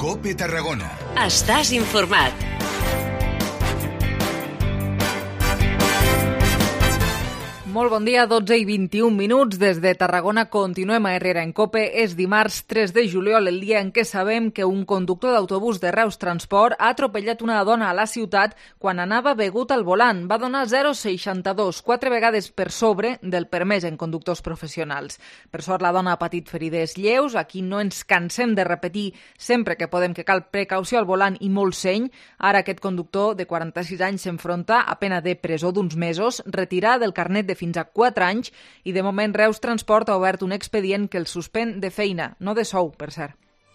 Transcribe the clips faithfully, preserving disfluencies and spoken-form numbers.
COPE Tarragona. Estàs informat. Molt bon dia, dotze i vint-i-un minuts. Des de Tarragona continuem a Herrera en COPE. És dimarts tres de juliol, el dia en què sabem que un conductor d'autobús de Reus Transport ha atropellat una dona a la ciutat quan anava begut al volant. Va donar zero coma seixanta-dos, quatre vegades per sobre del permès en conductors professionals. Per sort, la dona ha patit ferides lleus. Aquí no ens cansem de repetir sempre que podem que cal precaució al volant i molt seny. Ara aquest conductor de quaranta-sis anys s'enfronta a pena de presó d'uns mesos, retirada del carnet de fins a quatre anys i de moment Reus Transport ha obert un expedient que el suspèn de feina, no de sou, per cert.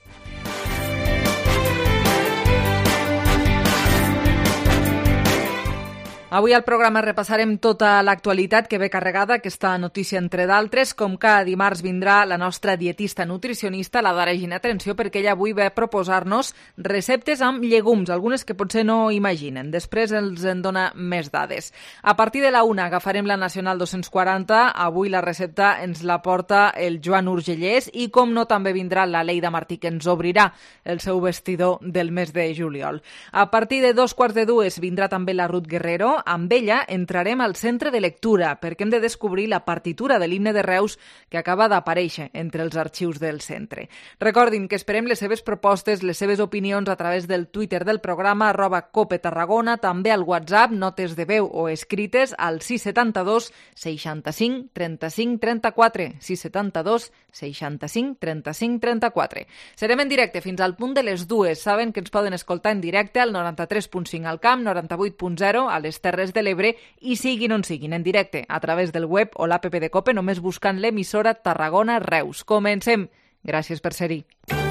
Avui al programa repassarem tota l'actualitat que ve carregada, aquesta notícia entre d'altres. Com cada dimarts vindrà la nostra dietista nutricionista, la Dara Gina. Atenció, perquè ella avui ve a proposar-nos receptes amb llegums, algunes que potser no imaginen. Després els en dona més dades. A partir de la una agafarem la Nacional dos-cents quaranta. Avui la recepta ens la porta el Joan Urgellès i, com no, també vindrà la Leida Martí, que ens obrirà el seu vestidor del mes de juliol. A partir de dos quarts de dues vindrà també la Ruth Guerrero. Amb ella entrarem al centre de lectura perquè hem de descobrir la partitura de l'himne de Reus que acaba d'aparèixer entre els arxius del centre. Recordin que esperem les seves propostes, les seves opinions a través del Twitter del programa, arroba Cope Tarragona, també al WhatsApp, notes de veu o escrites al sis setanta-dos seixanta-cinc trenta-cinc trenta-quatre, sis setanta-dos seixanta-cinc trenta-cinc trenta-quatre. Serem en directe fins al punt de les dues. Saben que ens poden escoltar en directe al noranta-tres punt cinc al Camp, noranta-vuit punt zero a les Terres de l'Ebre i siguin on siguin, en directe a través del web o l'app de COPE, només buscant l'emissora Tarragona Reus. Comencem. Gràcies per ser-hi.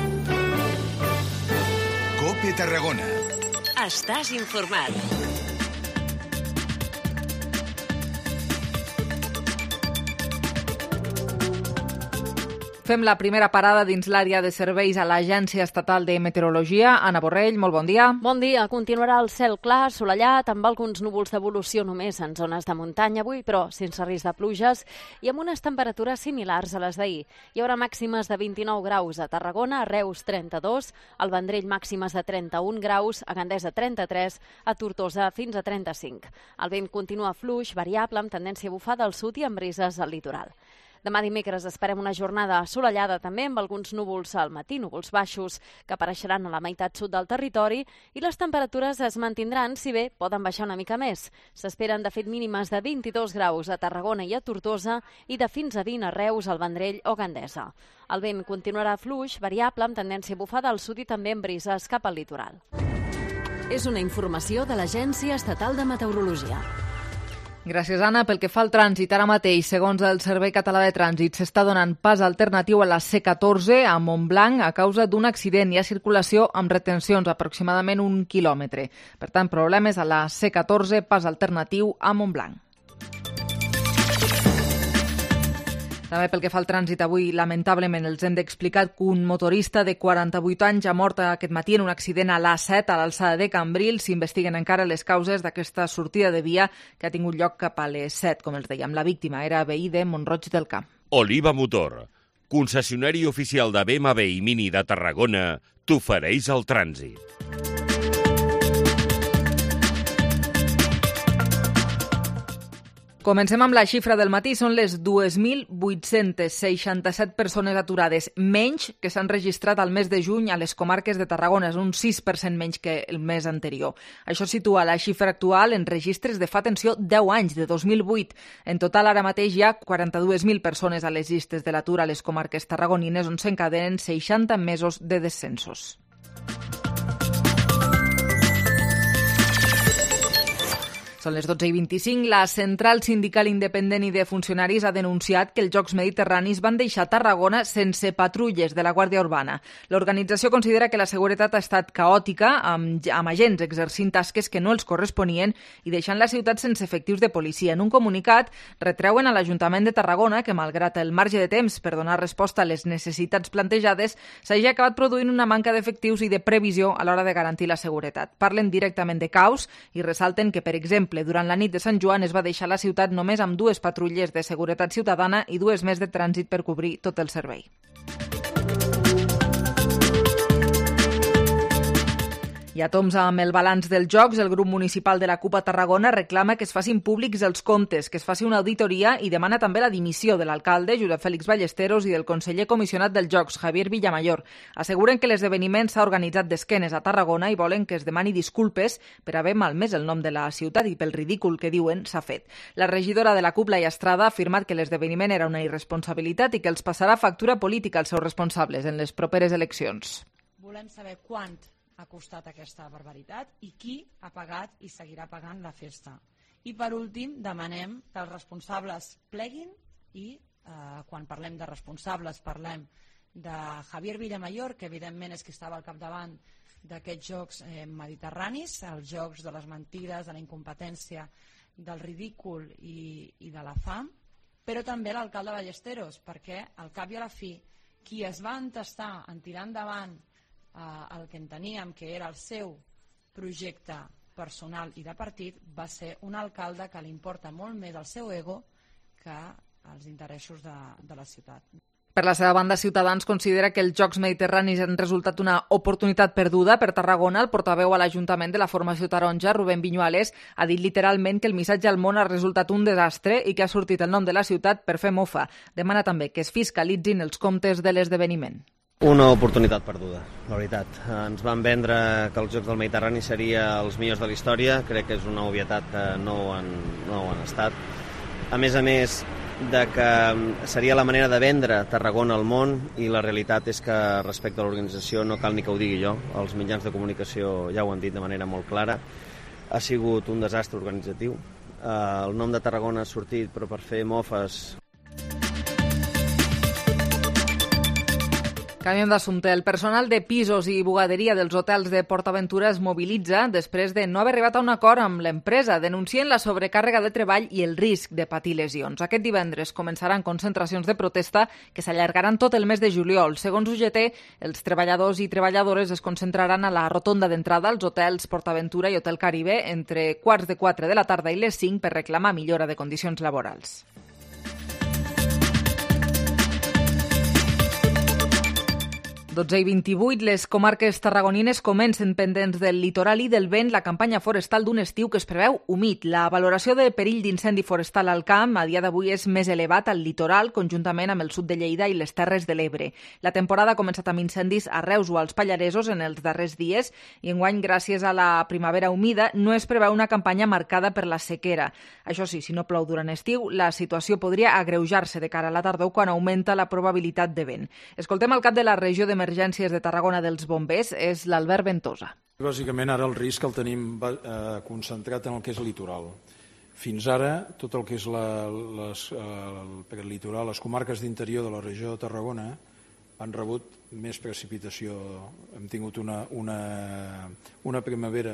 COPE Tarragona. Estàs informat. Fem la primera parada dins l'àrea de serveis a l'Agència Estatal de Meteorologia. Anna Borrell, molt bon dia. Bon dia. Continuarà el cel clar, assolellat, amb alguns núvols d'evolució només en zones de muntanya avui, però sense risc de pluges i amb unes temperatures similars a les d'ahir. Hi haurà màximes de vint-i-nou graus a Tarragona, a Reus trenta-dos, al Vendrell màximes de trenta-un graus, a Gandesa trenta-tres, a Tortosa fins a trenta-cinc. El vent continua fluix, variable, amb tendència a bufar del sud i amb brises al litoral. Demà dimecres esperem una jornada assolellada també amb alguns núvols al matí, núvols baixos que apareixeran a la meitat sud del territori i les temperatures es mantindran, si bé poden baixar una mica més. S'esperen de fet mínimes de vint-i-dos graus a Tarragona i a Tortosa i de fins a vint a Reus, al Vendrell o Gandesa. El vent continuarà fluix, variable, amb tendència a bufar del sud i també amb brises cap al litoral. És una informació de l'Agència Estatal de Meteorologia. Gràcies, Anna. Pel que fa al trànsit, ara mateix, segons el Servei Català de Trànsit, s'està donant pas alternatiu a la C catorze a Montblanc a causa d'un accident. Hi ha circulació amb retencions, aproximadament un quilòmetre. Per tant, problemes a la C catorze, pas alternatiu a Montblanc. També pel que fa al trànsit, avui lamentablement els hem d'explicar que un motorista de quaranta-vuit anys ha mort aquest matí en un accident a l'A set a l'alçada de Cambrils. S'investiguen encara les causes d'aquesta sortida de via que ha tingut lloc cap a les set, com els dèiem. La víctima era veí de Mont-roig del Camp. Oliva Motor, concessionari oficial de B M W i Mini de Tarragona, t'ofereix el trànsit. Comencem amb la xifra del matí. Són les dos mil vuit-cents seixanta-set persones aturades, menys que s'han registrat al mes de juny a les comarques de Tarragona. És un sis per cent menys que el mes anterior. Això situa la xifra actual en registres de fa, atenció, deu anys, de dos mil vuit. En total, ara mateix hi ha quaranta-dues mil persones a les llistes de l'atur a les comarques tarragonines, on s'encadenen seixanta mesos de descensos. Són les dotze i vint-i-cinc. La Central Sindical Independent i de Funcionaris ha denunciat que els Jocs Mediterranis van deixar Tarragona sense patrulles de la Guàrdia Urbana. L'organització considera que la seguretat ha estat caòtica, amb, amb agents exercint tasques que no els corresponien i deixant la ciutat sense efectius de policia. En un comunicat, retreuen a l'Ajuntament de Tarragona que, malgrat el marge de temps per donar resposta a les necessitats plantejades, s'hagi acabat produint una manca d'efectius i de previsió a l'hora de garantir la seguretat. Parlen directament de caos i ressalten que, per exemple, durant la nit de Sant Joan es va deixar la ciutat només amb dues patrulles de seguretat ciutadana i dues més de trànsit per cobrir tot el servei. I a toms amb el balanç dels Jocs, el grup municipal de la CUP a Tarragona reclama que es facin públics els comptes, que es faci una auditoria i demana també la dimissió de l'alcalde, Josep Fèlix Ballesteros, i del conseller comissionat dels Jocs, Javier Villamayor. Asseguren que l'esdeveniment s'ha organitzat d'esquenes a Tarragona i volen que es demani disculpes per haver malmès el nom de la ciutat i pel ridícul que diuen s'ha fet. La regidora de la CUP, Laia Estrada, ha afirmat que l'esdeveniment era una irresponsabilitat i que els passarà factura política als seus responsables en les properes eleccions. Volem saber quant ha costat aquesta barbaritat i qui ha pagat i seguirà pagant la festa. I per últim demanem que els responsables pleguin i eh, quan parlem de responsables parlem de Javier Villamayor, que evidentment és qui estava al capdavant d'aquests jocs eh, mediterranis, els jocs de les mentides, de la incompetència, del ridícul i, i de la fam, però també l'alcalde Ballesteros, perquè al cap i a la fi qui es va entestar en tirar endavant el que enteníem que era el seu projecte personal i de partit va ser un alcalde que li importa molt més el seu ego que els interessos de, de la ciutat. Per la seva banda, Ciutadans considera que els Jocs Mediterranis han resultat una oportunitat perduda per Tarragona. El portaveu a l'Ajuntament de la formació taronja, Rubén Viñuales, ha dit literalment que el missatge al món ha resultat un desastre i que ha sortit el nom de la ciutat per fer mofa. Demana també que es fiscalitzin els comptes de l'esdeveniment. Una oportunitat perduda, la veritat. Ens van vendre que els Jocs del Mediterrani serien els millors de la història, crec que és una obvietat que no ho han, no ho han estat. A més a més, de que seria la manera de vendre Tarragona al món i la realitat és que respecte a l'organització no cal ni que ho digui jo, els mitjans de comunicació ja ho han dit de manera molt clara, ha sigut un desastre organitzatiu. El nom de Tarragona ha sortit però per fer mofes. Canviem d'assumpte. El personal de pisos i bugaderia dels hotels de PortAventura es mobilitza després de no haver arribat a un acord amb l'empresa. Denuncien la sobrecàrrega de treball i el risc de patir lesions. Aquest divendres començaran concentracions de protesta que s'allargaran tot el mes de juliol. Segons U G T, els treballadors i treballadores es concentraran a la rotonda d'entrada als hotels PortAventura i Hotel Caribe entre quarts de quatre de la tarda i les cinc per reclamar millora de condicions laborals. dotze i vint-i-vuit, les comarques tarragonines comencen pendents del litoral i del vent la campanya forestal d'un estiu que es preveu humit. La valoració de perill d'incendi forestal al camp a dia d'avui és més elevat al litoral, conjuntament amb el sud de Lleida i les Terres de l'Ebre. La temporada ha començat amb incendis a Reus o als Pallaresos en els darrers dies i enguany, gràcies a la primavera humida, no es preveu una campanya marcada per la sequera. Això sí, si no plou durant estiu, la situació podria agreujar-se de cara a la tardor quan augmenta la probabilitat de vent. Escoltem el cap de la regió de Emergències de Tarragona dels bombers, és l'Albert Ventosa. Bàsicament ara el risc el tenim eh, concentrat en el que és el litoral. Fins ara tot el que és la, les, eh, el litoral, les comarques d'interior de la regió de Tarragona han rebut més precipitació. Hem tingut una, una, una primavera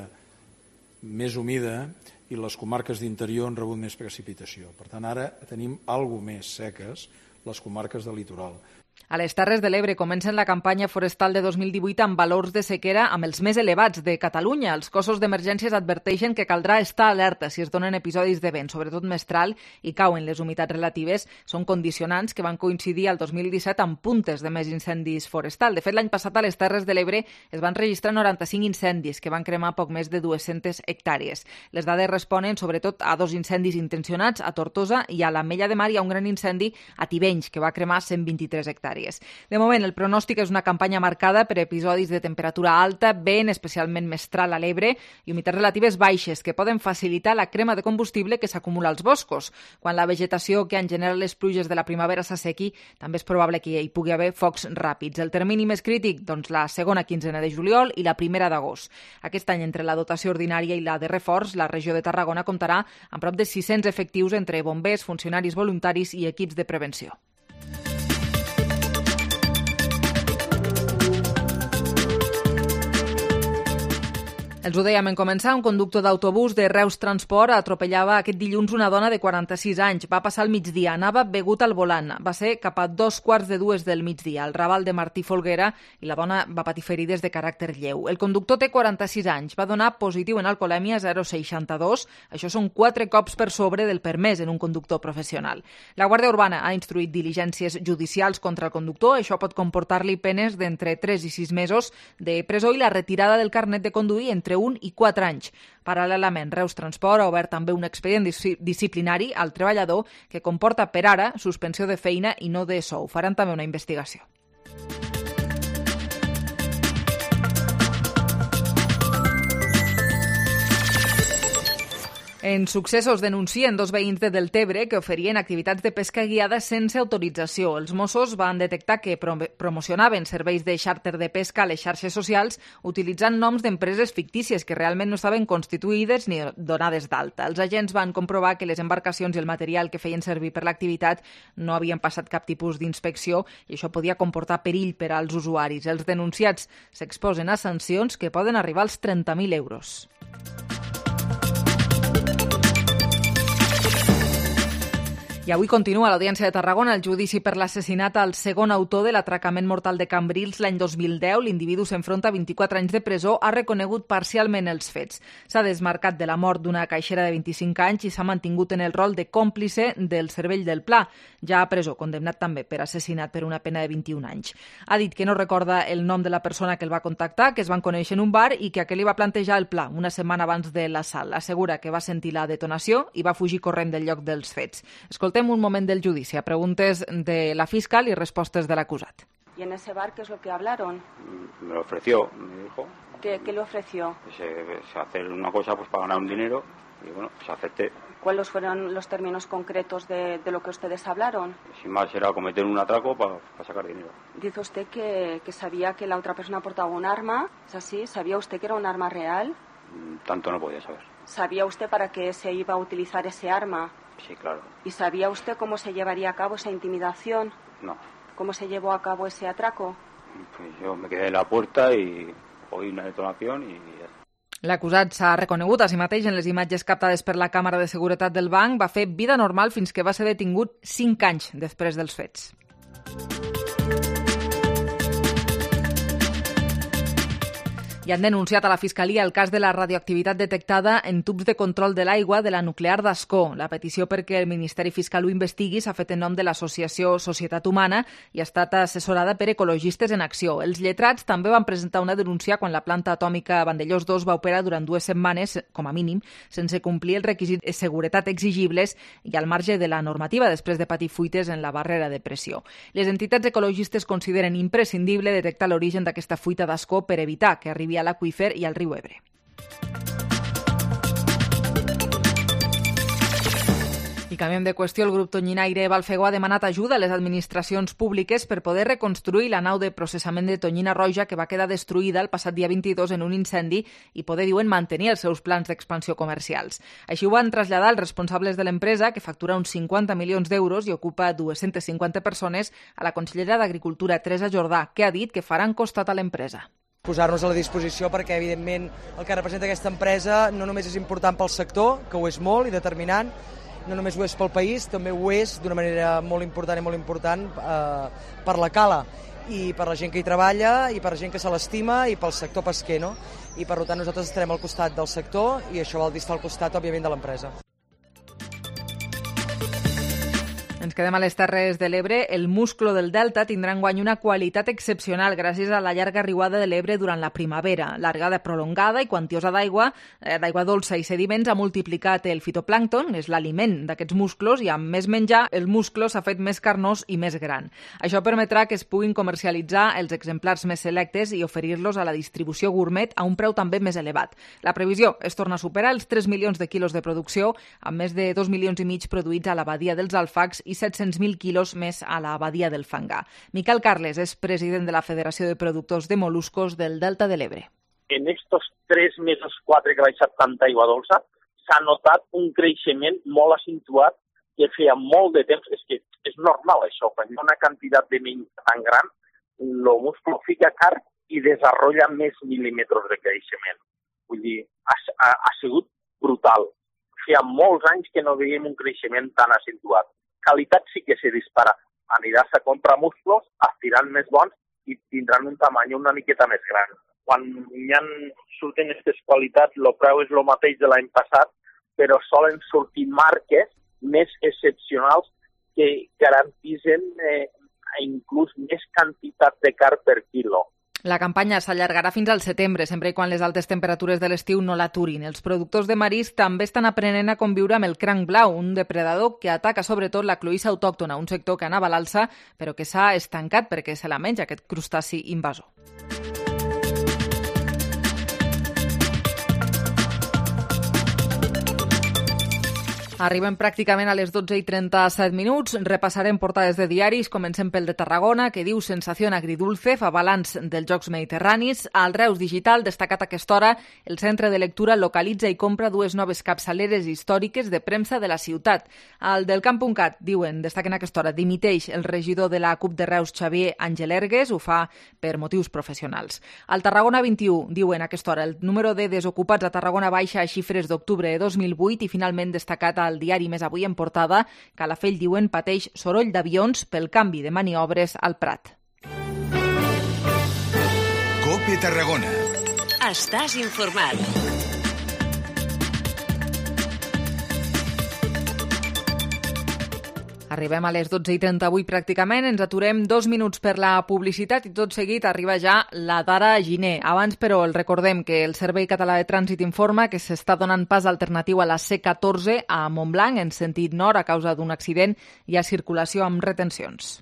més humida i les comarques d'interior han rebut més precipitació. Per tant, ara tenim alguna més seques les comarques del litoral. A les Terres de l'Ebre comencen la campanya forestal de dos mil divuit amb valors de sequera amb els més elevats de Catalunya. Els cossos d'emergències adverteixen que caldrà estar alerta si es donen episodis de vent, sobretot mestral, i cauen les humitats relatives. Són condicionants que van coincidir al dos mil disset amb puntes de més incendis forestal. De fet, l'any passat a les Terres de l'Ebre es van registrar noranta-cinc incendis que van cremar poc més de dues-centes hectàrees. Les dades responen sobretot a dos incendis intencionats a Tortosa i a l'Ametlla de Mar hi ha un gran incendi a Tivenys que va cremar cent vint-i-tres hectàrees. De moment, el pronòstic és una campanya marcada per episodis de temperatura alta, vent, especialment mestral a l'Ebre, i humitats relatives baixes, que poden facilitar la crema de combustible que s'acumula als boscos. Quan la vegetació que en general les pluges de la primavera s'assequi, també és probable que hi pugui haver focs ràpids. El termini més crític, doncs la segona quinzena de juliol i la primera d'agost. Aquest any, entre la dotació ordinària i la de reforç, la regió de Tarragona comptarà amb prop de sis-cents efectius entre bombers, funcionaris voluntaris i equips de prevenció. Els ho dèiem en començar, un conductor d'autobús de Reus Transport atropellava aquest dilluns una dona de quaranta-sis anys. Va passar al migdia, anava begut al volant. Va ser cap a dos quarts de dues del migdia, al Raval de Martí Folguera, i la dona va patir ferides de caràcter lleu. El conductor té quaranta-sis anys, va donar positiu en alcoholèmia zero coma seixanta-dos. Això són quatre cops per sobre del permès en un conductor professional. La Guàrdia Urbana ha instruït diligències judicials contra el conductor. Això pot comportar-li penes d'entre tres i sis mesos de presó i la retirada del carnet de conduir entre un i quatre anys. Paral·lelament, Reus Transport ha obert també un expedient disciplinari al treballador que comporta per ara suspensió de feina i no de sou. Faran també una investigació. En Successos denuncien dos veïns de Deltebre que oferien activitats de pesca guiada sense autorització. Els Mossos van detectar que promocionaven serveis de xàrter de pesca a les xarxes socials utilitzant noms d'empreses fictícies que realment no estaven constituïdes ni donades d'alta. Els agents van comprovar que les embarcacions i el material que feien servir per l'activitat no havien passat cap tipus d'inspecció i això podia comportar perill per als usuaris. Els denunciats s'exposen a sancions que poden arribar als trenta mil euros. I avui continua a l'Audiència de Tarragona el judici per l'assassinat al segon autor de l'atracament mortal de Cambrils l'any dos mil deu. L'individu s'enfronta a vint-i-quatre anys de presó, ha reconegut parcialment els fets. S'ha desmarcat de la mort d'una caixera de vint-i-cinc anys i s'ha mantingut en el rol de còmplice del Cervell del Pla, ja a presó, condemnat també per assassinat per una pena de vint-i-un anys. Ha dit que no recorda el nom de la persona que el va contactar, que es van conèixer en un bar i que aquell li va plantejar el pla una setmana abans de l'assalt. Assegura que va sentir la detonació i va fugir corrent del lloc dels fets. Escolta un moment del judici a preguntes de la fiscal y respuestas del acusat. ¿Y en ese bar qué es lo que hablaron? Me lo ofreció, me dijo. ¿Qué, qué le ofreció? Pues, eh, hacer una cosa pues para ganar un dinero y bueno, pues acepté. ¿Cuáles fueron los términos concretos de, de lo que ustedes hablaron? Sin más, era cometer un atraco para pa sacar dinero. Dice usted que, que sabía que la otra persona portaba un arma, ¿es así? ¿Sabía usted que era un arma real? Tanto no podía saber. ¿Sabía usted para qué se iba a utilizar ese arma? Sí, claro. ¿Y sabía usted cómo se llevaría a cabo esa intimidación? No. ¿Cómo se llevó a cabo ese atraco? Pues yo me quedé en la puerta y oí una detonación y... L'acusat s'ha reconegut a si mateix en les imatges captades per la càmera de seguretat del banc. Va fer vida normal fins que va ser detingut cinc anys després dels fets. I han denunciat a la Fiscalia el cas de la radioactivitat detectada en tubs de control de l'aigua de la nuclear d'Ascó. La petició perquè el Ministeri Fiscal ho investigui s'ha fet en nom de l'associació Societat Humana i ha estat assessorada per Ecologistes en Acció. Els lletrats també van presentar una denúncia quan la planta atòmica Vandellós dos va operar durant dues setmanes, com a mínim, sense complir els requisits de seguretat exigibles i al marge de la normativa després de patir fuites en la barrera de pressió. Les entitats ecologistes consideren imprescindible detectar l'origen d'aquesta fuita d'Ascó per evitar que arribi a l'aqüífer i al riu Ebre. I canviem de qüestió. El grup tonyinaire Valfegó ha demanat ajuda a les administracions públiques per poder reconstruir la nau de processament de tonyina roja que va quedar destruïda el passat dia vint-i-dos en un incendi i poder, diuen, mantenir els seus plans d'expansió comercials. Així ho van traslladar els responsables de l'empresa, que factura uns cinquanta milions d'euros i ocupa dues-centes cinquanta persones, a la consellera d'Agricultura, Teresa Jordà, que ha dit que faran costat a l'empresa. Posar-nos a la disposició perquè, evidentment, el que representa aquesta empresa no només és important pel sector, que ho és molt i determinant, no només ho és pel país, també ho és d'una manera molt important i molt important eh, per la cala i per la gent que hi treballa i per la gent que se l'estima i pel sector pesquer, no? I per tant nosaltres estarem al costat del sector i això vol dir estar al costat, òbviament, de l'empresa. Ens quedem a les Terres de l'Ebre. El musclo del Delta tindrà enguany una qualitat excepcional gràcies a la llarga riuada de l'Ebre durant la primavera. L'argada prolongada i quantiosa d'aigua, eh, d'aigua dolça i sediments ha multiplicat el fitoplàncton, és l'aliment d'aquests musclos, i amb més menjar el musclo s'ha fet més carnós i més gran. Això permetrà que es puguin comercialitzar els exemplars més selectes i oferir-los a la distribució gourmet a un preu també més elevat. La previsió és tornar a superar els tres milions de quilos de producció, amb més de dos milions i mig produïts a la badia dels Alfacs i set-cents mil quilos més a la badia del Fangar. Miquel Carles és president de la Federació de Productors de Moluscos del Delta de l'Ebre. En estos tres mesos, quatre que ha baixat tanta aigua dolça, s'ha notat un creixement molt acentuat que feia molt de temps. És que és normal això, quan hi ha una quantitat de menjar tan gran, el múscul fica car i desenvolupa més mil·límetres de creixement. Vull dir, ha, ha, ha sigut brutal. Feia molts anys que no veiem un creixement tan acentuat. Qualitat sí que se dispara. Aniràs a comprar musclos, estiran més bons i tindran un tamany una miqueta més gran. Quan hi ha, surten aquestes qualitats, el preu és el mateix de l'any passat, però solen sortir marques més excepcionals que garantitzen eh, inclús més quantitat de carn per quilo. La campanya s'allargarà fins al setembre, sempre i quan les altes temperatures de l'estiu no l'aturin. Els productors de marisc també estan aprenent a conviure amb el cranc blau, un depredador que ataca sobretot la cloïssa autòctona, un sector que anava a l'alça però que s'ha estancat perquè se la menja aquest crustaci invasor. Arribem pràcticament a les dotze i trenta-set minuts. Repassarem portades de diaris. Comencem pel de Tarragona, que diu Sensació agridulce, fa balanç dels Jocs Mediterranis. Al Reus Digital, destacat a aquesta hora, el centre de lectura localitza i compra dues noves capçaleres històriques de premsa de la ciutat. Al del Camp punt cat, diuen, destaquen a aquesta hora, dimiteix el regidor de la C U P de Reus, Xavier Angelergues, ho fa per motius professionals. Al Tarragona vint i u, diuen a aquesta hora, el número de desocupats a Tarragona baixa a xifres d'octubre de dos mil vuit i finalment destacat al diari Més Avui en portada, Calafell, diuen, pateix soroll d'avions pel canvi de maniobres al Prat. COPE Tarragona. Estàs informat. Arribem a les dotze i trenta-vuit pràcticament, ens aturem dos minuts per la publicitat i tot seguit arriba ja la Dara Giner. Abans, però, el recordem que el Servei Català de Trànsit informa que s'està donant pas alternatiu a la C catorze a Montblanc en sentit nord a causa d'un accident i a circulació amb retencions.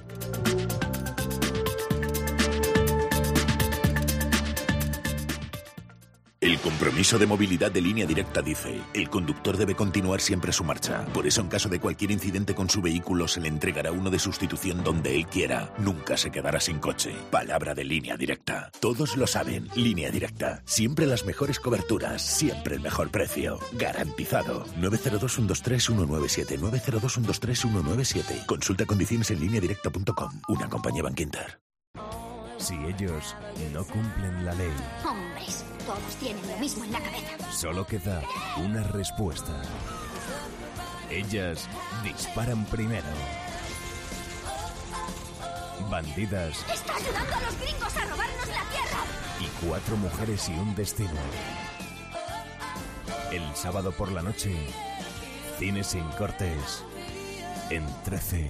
El compromiso de movilidad de Línea Directa dice, el conductor debe continuar siempre su marcha. Por eso, en caso de cualquier incidente con su vehículo, se le entregará uno de sustitución donde él quiera. Nunca se quedará sin coche. Palabra de Línea Directa. Todos lo saben. Línea Directa. Siempre las mejores coberturas. Siempre el mejor precio. Garantizado. nueve cero dos, uno dos tres, uno nueve siete. nueve cero dos, uno dos tres, uno nueve siete. Consulta condiciones en línea directa punto com. Una compañía Bankinter. Si ellos no cumplen la ley, hombres, todos tienen lo mismo en la cabeza. Solo queda una respuesta. Ellas disparan primero. Bandidas. ¡Está ayudando a los gringos a robarnos la tierra! Y cuatro mujeres y un destino. El sábado por la noche, Cine sin cortes, en trece.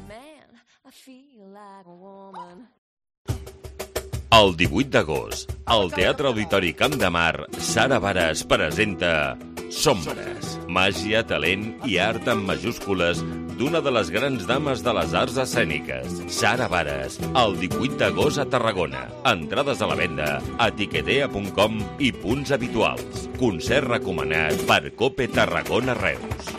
El divuit d'agost, al Teatre Auditori Camp de Mar, Sara Varas presenta Sombres, màgia, talent i art en majúscules d'una de les grans dames de les arts escèniques. Sara Varas, el divuit d'agost a Tarragona. Entrades a la venda a tiquetea punt com i punts habituals. Concert recomanat per COPE Tarragona Reus.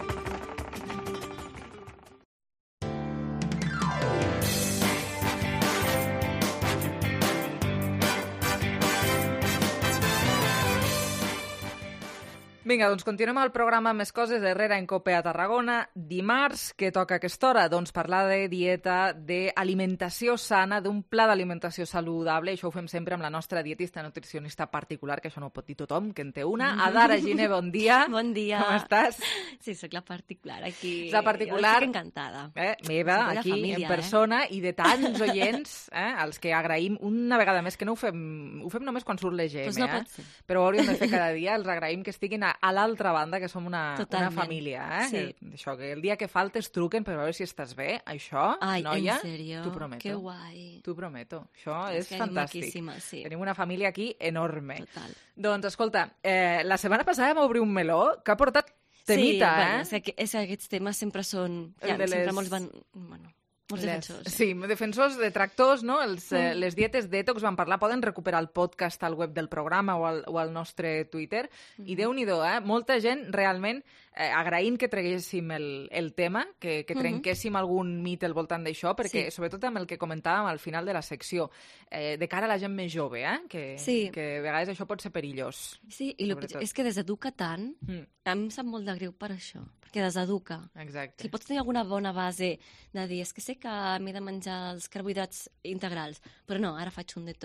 Vinga, doncs continuem el programa Més coses darrere en COPE a Tarragona. Dimarts, que toca a aquesta hora? Doncs parlar de dieta, d'alimentació sana, d'un pla d'alimentació saludable. Això ho fem sempre amb la nostra dietista nutricionista particular, que això no ho pot dir tothom, que en té una. Adara Giner, bon dia. Bon dia. Com estàs? Sí, soc la particular aquí. La particular. Jo estic encantada. Eh, meva, aquí, família, en persona, eh? I de tants oients, eh, als que agraïm una vegada més, que no ho fem, ho fem només quan surt l'E G M, pues no eh? Pot ser. Però ho hauríem de fer cada dia, els agraïm que estiguin a a l'altra banda, que som una, una família, eh? Sí. Que, això, que el dia que faltes truquen per veure si estàs bé, això, Ai, noia, en serio? t'ho prometo. Que guai. T'ho prometo. Això és, és fantàstic. Sí. Tenim una família aquí enorme. Total. Doncs, escolta, eh, la setmana passada vam obrir un meló que ha portat temita, sí, eh? Bueno, és que, és que aquests temes sempre són... Ja, les... Sempre molts van... Bueno, molts les, defensors. Sí, defensors, detractors, no? Els, mm. eh, les dietes detox van parlar, poden recuperar el podcast al web del programa o al, o al nostre Twitter, mm. i Déu-n'hi-do, eh? Molta gent realment eh, agraint que treguéssim el, el tema, que, que trenquéssim mm-hmm. algun mit al voltant d'això, perquè sí. sobretot amb el que comentàvem al final de la secció, eh, de cara a la gent més jove, eh? que, sí. que a vegades això pot ser perillós. Sí, i el és que deseduca tant, mm. a mi em sap molt de greu per això, perquè deseduca. Exacte. Si pots tenir alguna bona base de dir, és que sé que m'he de menjar els carbohidrats integrals, però no, ara faig un detox.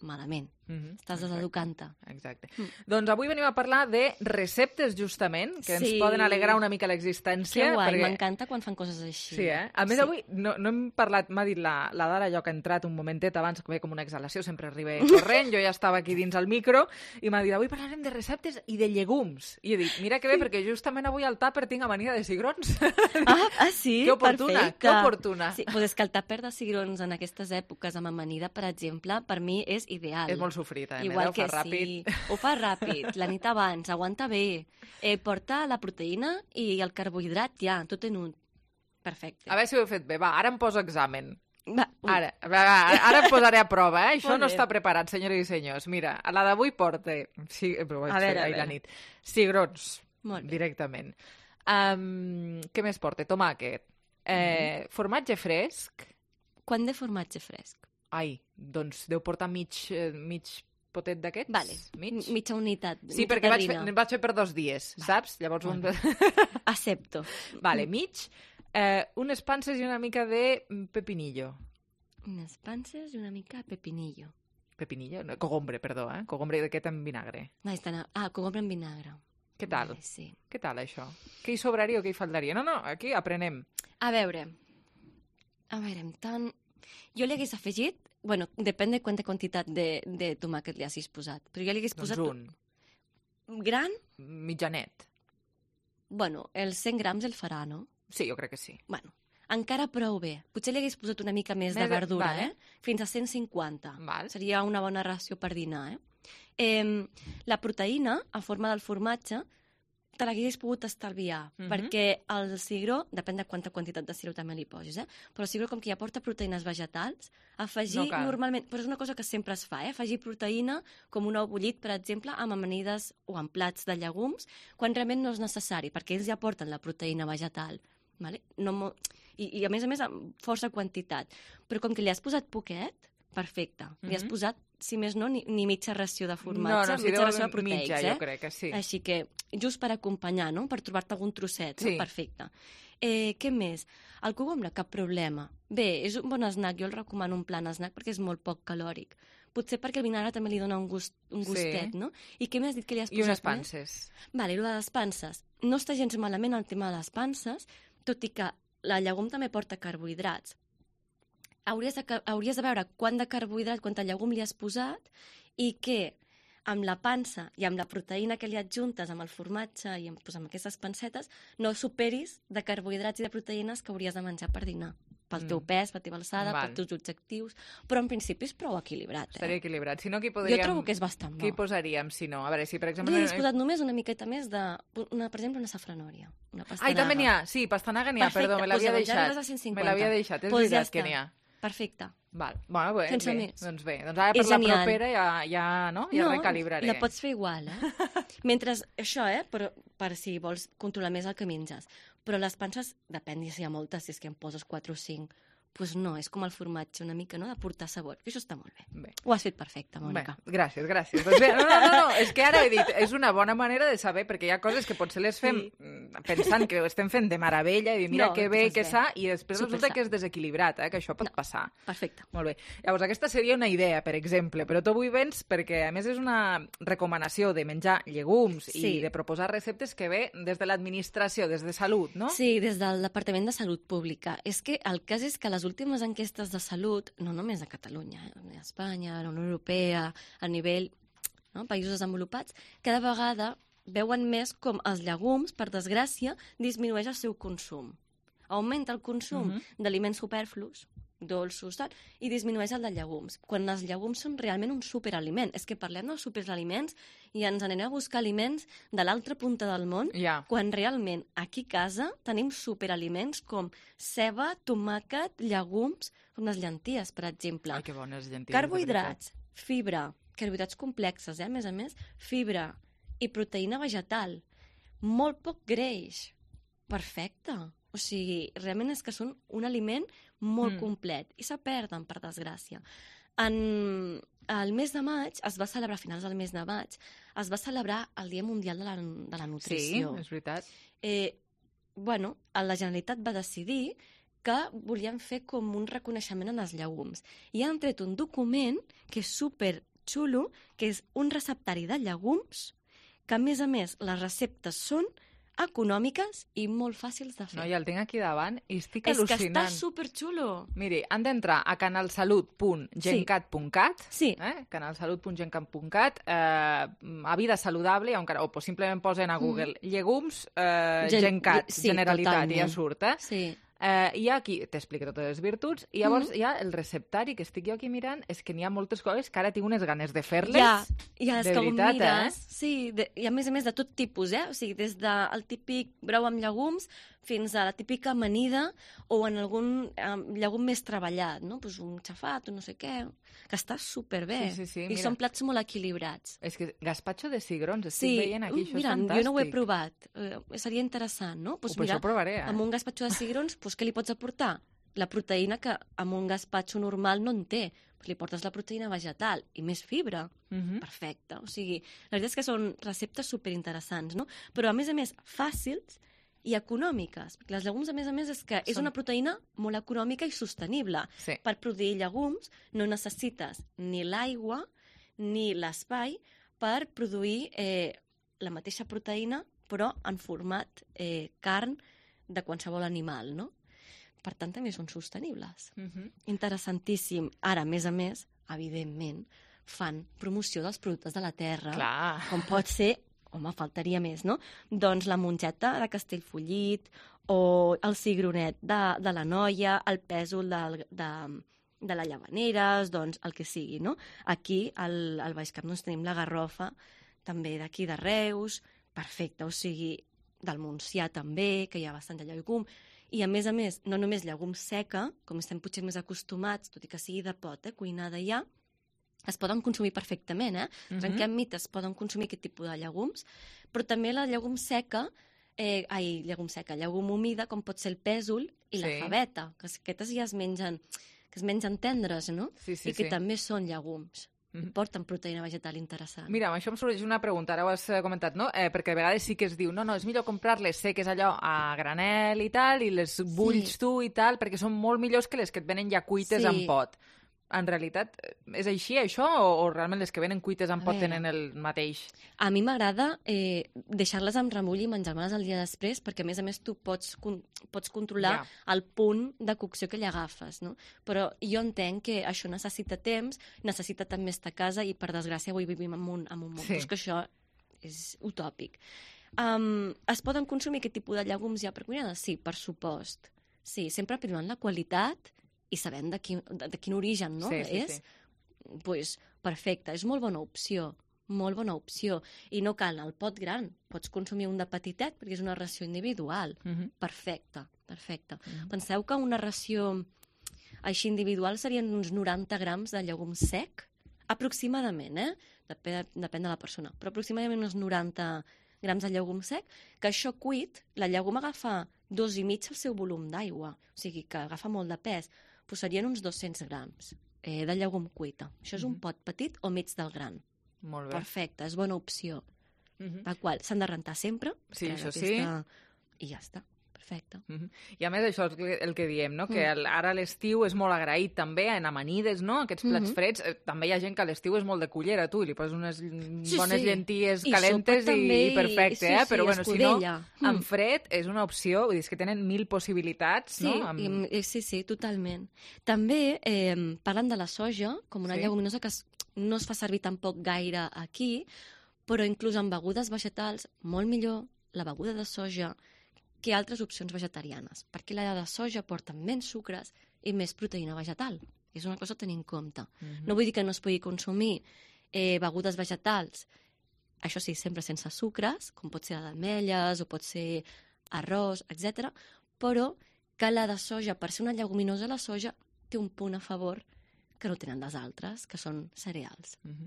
malament. Mhm, Estàs exacte. deseducant-te. Exacte. Mm. Doncs avui venim a parlar de receptes, justament, que ens Sí. poden alegrar una mica l'existència. Que guai, perquè... m'encanta quan fan coses així. Sí, eh? A més, Sí. avui no, no hem parlat, m'ha dit la, la Dara, allò que ha entrat un momentet abans, que ve com una exhalació, sempre arriba corrent, jo ja estava aquí dins el micro, i m'ha dit, avui parlarem de receptes i de llegums. I he dit, mira que bé, perquè justament avui al tàper tinc amanida de cigrons. Ah, ah sí? Que oportuna, Perfecte. que oportuna. Sí, pues és que el tàper de cigrons en aquestes èpoques amb amanida, per exemple, per mi és ideal. És molt sofrita, eh? Igual Ho que fa sí, ràpid. ho fa ràpid, la nit abans, aguanta bé, eh, porta la proteïna i el carbohidrat ja, tot en un. Perfecte. A veure si ho he fet bé. Va, ara em poso examen. Va, Ara, va, va, ara em posaré a prova, eh? Això Molt no bé. està preparat, senyores i senyors. Mira, a la d'avui porta... Sí, però ho vaig A fer veure, a ahir la veure. nit. Cigrons, Molt bé. directament. Um, què més porta? Tomàquet. Eh, formatge fresc. Quant de formatge fresc? Ai, doncs deu portar mig, eh, mig potet d'aquests? Vale, mig. mitja unitat. Sí, mitja perquè vaig fer, terrina. vaig fer per dos dies, saps? Llavors un... Accepto. Vale, mig. Eh, unes panses i una mica de pepinillo. Unes panses i una mica de pepinillo. Pepinillo? No, cogombre, perdó, eh? Cogombre d'aquest amb vinagre. No, estan... Ah, cogombre en vinagre. Què tal? Vale, sí. Què tal, això? Què hi sobraria o què hi faltaria? No, no, aquí aprenem. A veure, a veure, tant... Jo li hagués afegit, bueno, depèn de quanta quantitat de, de tomàquet li hagis posat, però jo li hagués Doncs posat... un. Gran? Mitjanet. Bueno, els cent grams el farà, no? Sí, jo crec que sí. Bueno, encara prou bé. Potser li hagués posat una mica més, Més de de- verdura, vale. eh? Fins a cent cinquanta. Val. Seria una bona ració per dinar, eh? eh? La proteïna, a forma del formatge, te l'hagués pogut estalviar, Mhm. perquè el cigró, depèn de quanta quantitat de cigró també li posis, eh? però el cigró, com que ja porta proteïnes vegetals, afegir No cal. normalment... Però és una cosa que sempre es fa, eh? Afegir proteïna, com un ou bullit, per exemple, amb amanides o amb plats de llegums, quan realment no és necessari, perquè ells ja porten la proteïna vegetal. Vale? No mo... I, I, a més a més, amb força quantitat. Però com que li has posat poquet, perfecte. Li has Mhm. posat, si més no, ni, ni mitja ració de No, formatge, no, si mitja deu ració de proteics, mitja, eh? jo crec que sí. Així que, just per acompanyar, no? Per trobar-te algun trosset, Sí. no? Perfecte. Eh, què més? El cogombre, cap problema. Bé, és un bon snack, jo el recomano un plan snack perquè és molt poc calòric. Potser perquè el vinagre també li dona un, gust, un Sí. gustet, no? I què més has dit que li has I posat unes més? panses. Vale, i lo de les panses. No està gens malament el tema de les panses, tot i que la llegum també porta carbohidrats. Hauries de, ca- hauries de veure quant de carbohidrat, quant de llegum li has posat i que amb la pansa i amb la proteïna que li adjuntes amb el formatge i amb, doncs, amb aquestes pansetes no superis de carbohidrats i de proteïnes que hauries de menjar per dinar. Pel teu Mm. pes, per la teva alçada, Val. pels teus objectius, però en principi és prou equilibrat. Eh? Estaria equilibrat. Si no, aquí podríem... Jo trobo que és bastant bo. Què hi posaríem, si no? A veure, si per Jo exemple... li he posat només una miqueta més de, una, per exemple, una safranòria. Una pastanaga. Ai, també n'hi ha. Sí, pastanaga n'hi ha, Perfecte, perdó, me l'havia doncs llavors ja deixat. arribes a cent cinquanta. Me l'havia deixat, és Doncs ja veritat que està. n'hi ha. Perfecte. Val. Bueno, bé, Sense bé. més. Doncs bé, doncs ara per És la genial. propera ja, ja, no? ja no, recalibraré. la pots fer igual, eh? Mentre això, eh? Per, per si vols controlar més el que menges. Però les panses, depèn si hi ha moltes, si és que en poses quatre o cinc, doncs no, és com el formatge una mica, no?, de portar sabor. Que això està molt bé. Bé. Ho has fet perfecte, Mònica. Bé, gràcies, gràcies. Doncs bé, no, no, no, no, és que ara he dit, és una bona manera de saber, perquè hi ha coses que potser les fem Sí. mm, pensant que ho estem fent de meravella, i dir, mira No, que que bé, fas que bé. sa, i després Supersa. resulta que és desequilibrat, eh, que això pot passar. Perfecte. Molt bé. Llavors, aquesta seria una idea, per exemple, però tu avui vens perquè, a més, és una recomanació de menjar llegums Sí. i de proposar receptes que ve des de l'administració, des de Salut, no? Sí, des del Departament de Salut Pública. És que el cas és que les últimes enquestes de salut, no només a Catalunya, eh, a Espanya, a la Unió Europea, a nivell no, països desenvolupats, cada vegada veuen més com els llegums, per desgràcia, disminueix el seu consum. Augmenta el consum Mhm. d'aliments superflus, dolços, tal, i disminueix el de llegums. Quan els llegums són realment un superaliment. És que parlem dels superaliments i ens anem a buscar aliments de l'altra punta del món, Ja. quan realment aquí a casa tenim superaliments com ceba, tomàquet, llegums, com les llenties, per exemple. Ai, que bones llenties. Carbohidrats, fibra, carbohidrats complexes, eh, a més a més, fibra i proteïna vegetal. Molt poc greix. Perfecte. O sigui, realment és que són un aliment molt Mm. mm. complet i se perden, per desgràcia. En el mes de maig, es va celebrar, a finals del mes de maig, es va celebrar el Dia Mundial de la, de la Sí, Nutrició. és veritat. Eh, bueno, la Generalitat va decidir que volien fer com un reconeixement en els llegums. I han tret un document que és super xulo, que és un receptari de llegums, que a més a més les receptes són econòmiques i molt fàcils de fer. No, ja el tinc aquí davant i estic és al·lucinant. És que està superxulo. Miri, han d'entrar a canalsalut punt gencat punt cat, sí. eh? canalsalut punt gencat punt cat, eh, a vida saludable, o, encara, o simplement posen a Google mm. llegums eh, Gen Gencat, sí, Generalitat, totalment. I ja surt, eh? Sí. Eh, hi ha aquí, t'explica totes les virtuts, i llavors mm. hi ha el receptari, que estic jo aquí mirant, és que n'hi ha moltes coses que ara tinc unes ganes de fer-les, ja, ja, és de que veritat, mires, eh? Sí, de, i a més a més de tot tipus, eh? O sigui, des del típic brou amb llegums fins a la típica amanida o en algun eh, llegum més treballat, no? Pues un xafat o no sé què, que està superbé. Sí, sí, sí, I mira. Són plats molt equilibrats. És que gazpacho de cigrons, estic sí. veient aquí, això mira, és fantàstic. Jo no ho he provat, eh, seria interessant, no? Pues pues mira, això provaré, eh? Amb un gazpacho de cigrons, pues què li pots aportar? La proteïna que amb un gazpacho normal no en té. Pues li portes la proteïna vegetal i més fibra. Uh-huh. Perfecte. O sigui, la veritat és que són receptes superinteressants, no? Però, a més a més, fàcils i econòmiques. Perquè les llegums, a més a més, és que és Són... una proteïna molt econòmica i sostenible. Sí. Per produir llegums no necessites ni l'aigua ni l'espai per produir eh, la mateixa proteïna, però en format eh, carn de qualsevol animal, no? Per tant, també són sostenibles. Uh-huh. Interessantíssim. Ara, a més a més, evidentment, fan promoció dels productes de la terra. Clar. Com pot ser, home, faltaria més, no? Doncs la mongeta de Castellfollit o el cigronet de, de la Noia, el pèsol de, de, de la Llavaneres, doncs el que sigui, no? Aquí, al, al Baix Camp, doncs tenim la garrofa, també d'aquí de Reus, perfecte, o sigui, del Montsià també, que hi ha bastant de llegum, i a més a més, no només llegum seca, com estem potser més acostumats, tot i que sigui de pot, eh, cuinada ja, es poden consumir perfectament, eh? Mhm. Trenquem mites, poden consumir aquest tipus de llegums, però també la llegum seca, eh, ai, llegum seca, llegum humida, com pot ser el pèsol i la Sí. fabeta, que aquestes ja es mengen, que es mengen tendres, no? Sí, sí, I que sí. també són llegums. Mhm. Porten proteïna vegetal interessant. Mira, amb això em sorgeix una pregunta, ara ho has eh, comentat, no? Eh, perquè a vegades sí que es diu, no, no, és millor comprar-les seques allò a granel i tal, i les bulls Sí. tu i tal, perquè són molt millors que les que et venen ja cuites Sí. en pot. En realitat, és així això, o, o realment les que venen cuites en A pot veure. tenen el mateix? A mi m'agrada eh, deixar-les amb remull i menjar-les el dia després, perquè a més a més tu pots, con pots controlar Ja. el punt de cocció que li agafes, no? Però jo entenc que això necessita temps, necessita també estar a casa i, per desgràcia, avui vivim en un, en un món Sí. sí. que això és utòpic. Um, es poden consumir aquest tipus de llegums ja precuinades? Sí, per supost. Sí, sempre primant la qualitat i sabent de quin, de, de quin origen, no? Sí, sí, és, sí. Pues, perfecte, és molt bona opció, molt bona opció. I no cal el pot gran, pots consumir un de petitet perquè és una ració individual. Mhm. Perfecte, perfecte. Mhm. Penseu que una ració així individual serien uns noranta grams de llegum sec, aproximadament, eh? Depèn, depèn de la persona, però aproximadament uns noranta grams de llegum sec, que això cuit, la llegum agafa dos i mig el seu volum d'aigua, o sigui que agafa molt de pes, doncs serien uns dos-cents grams eh, de llegum cuita. Això és un Mhm. pot petit o mig del gran. Molt bé. Perfecte, és bona opció. Mhm. La qual s'han de rentar sempre. Sí, treure això sí. I ja està, perfecte. Mhm. I a més això és el- el que diem, no? que Mm. el, ara a l'estiu és molt agraït també en amanides, no? Aquests plats Mhm. freds. Eh, també hi ha gent que a l'estiu és molt de cullera, tu, i li poses unes Sí, bones sí. llenties I calentes sopa i, també, i perfecte, sí, eh? sí, Però bueno, si no, escudella. en Mm. fred és una opció, vull dir, és que tenen mil possibilitats, Sí, no? Amb... i, i- sí, sí, totalment. També eh, parlen de la soja com una Sí. lleguminosa que es, no es fa servir tampoc gaire aquí, però inclús en begudes vegetals, molt millor la beguda de soja que altres opcions vegetarianes, perquè la de soja porta menys sucres i més proteïna vegetal. És una cosa a tenir en compte. Mhm. No vull dir que no es pugui consumir eh, begudes vegetals, això sí, sempre sense sucres, com pot ser la d'ametlles o pot ser arròs, etcètera, però que la de soja, per ser una lleguminosa, la soja té un punt a favor que no tenen les altres, que són cereals. Mhm.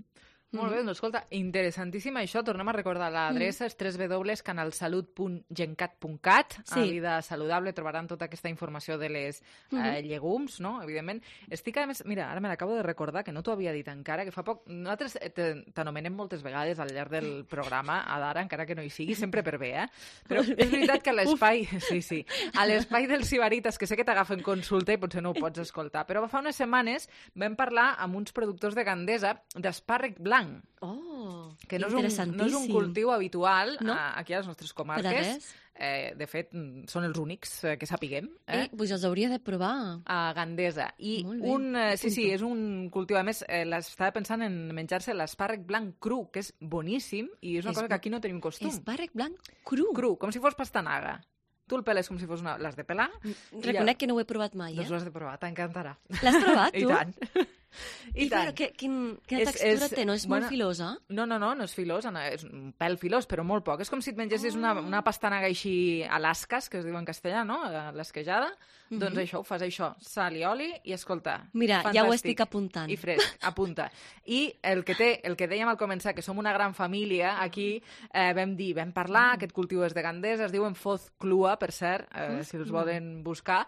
Molt bé, doncs escolta, interessantíssim això. Tornem a recordar l'adreça, és w w w punt canalsalut punt gencat punt cat. A Vida Saludable trobaran tota aquesta informació de les eh, llegums, no? Evidentment. Estic, a més, mira, ara me l'acabo de recordar, que no t'ho havia dit encara, que fa poc... Nosaltres t'anomenem moltes vegades al llarg del programa, a Dara, encara que no hi sigui, sempre per bé, eh? Però és veritat que a l'espai... Sí, sí. A l'espai dels Sibarites, que sé que t'agafen consulta i potser no ho pots escoltar, però fa unes setmanes vam parlar amb uns productors de Gandesa d'espàrrec blanc. Oh, que no és, un, no és un cultiu habitual no? a, aquí a les nostres comarques. Eh, de fet, són els únics eh, que sapiguem. Eh? Eh, pues els hauria de provar. A Gandesa. I un, eh, sí, sí, és un cultiu. A més, eh, estava pensant en menjar-se l'espàrrec blanc cru, que és boníssim, i és una és cosa que aquí no tenim costum. Espàrrec blanc cru? Cru, com si fos pastanaga. Tu el peles com si fos una... L'has de pelar. Reconec ja... que no ho he provat mai, eh? Doncs l'has de provar, t'encantarà. L'has provat, tu? I tant. I, I tant. Però quina és, textura és, té? No és bueno, molt filosa? No, no, no, no és filosa, no, és un pèl filós, però molt poc. És com si et mengessis oh. una, una pastanaga així a lasques, que es diu en castellà, no? L'esquejada. Mm-hmm. Doncs això, ho fas això, sal i oli, i escolta, mira, fantàstic. Ja ho estic apuntant. I fresc, apunta. I el que té, el que dèiem al començar, que som una gran família, aquí eh, vam dir, vam parlar, mm. aquest cultiu és de Gandesa, es diuen Foz Clua, per cert, eh, si els volen buscar,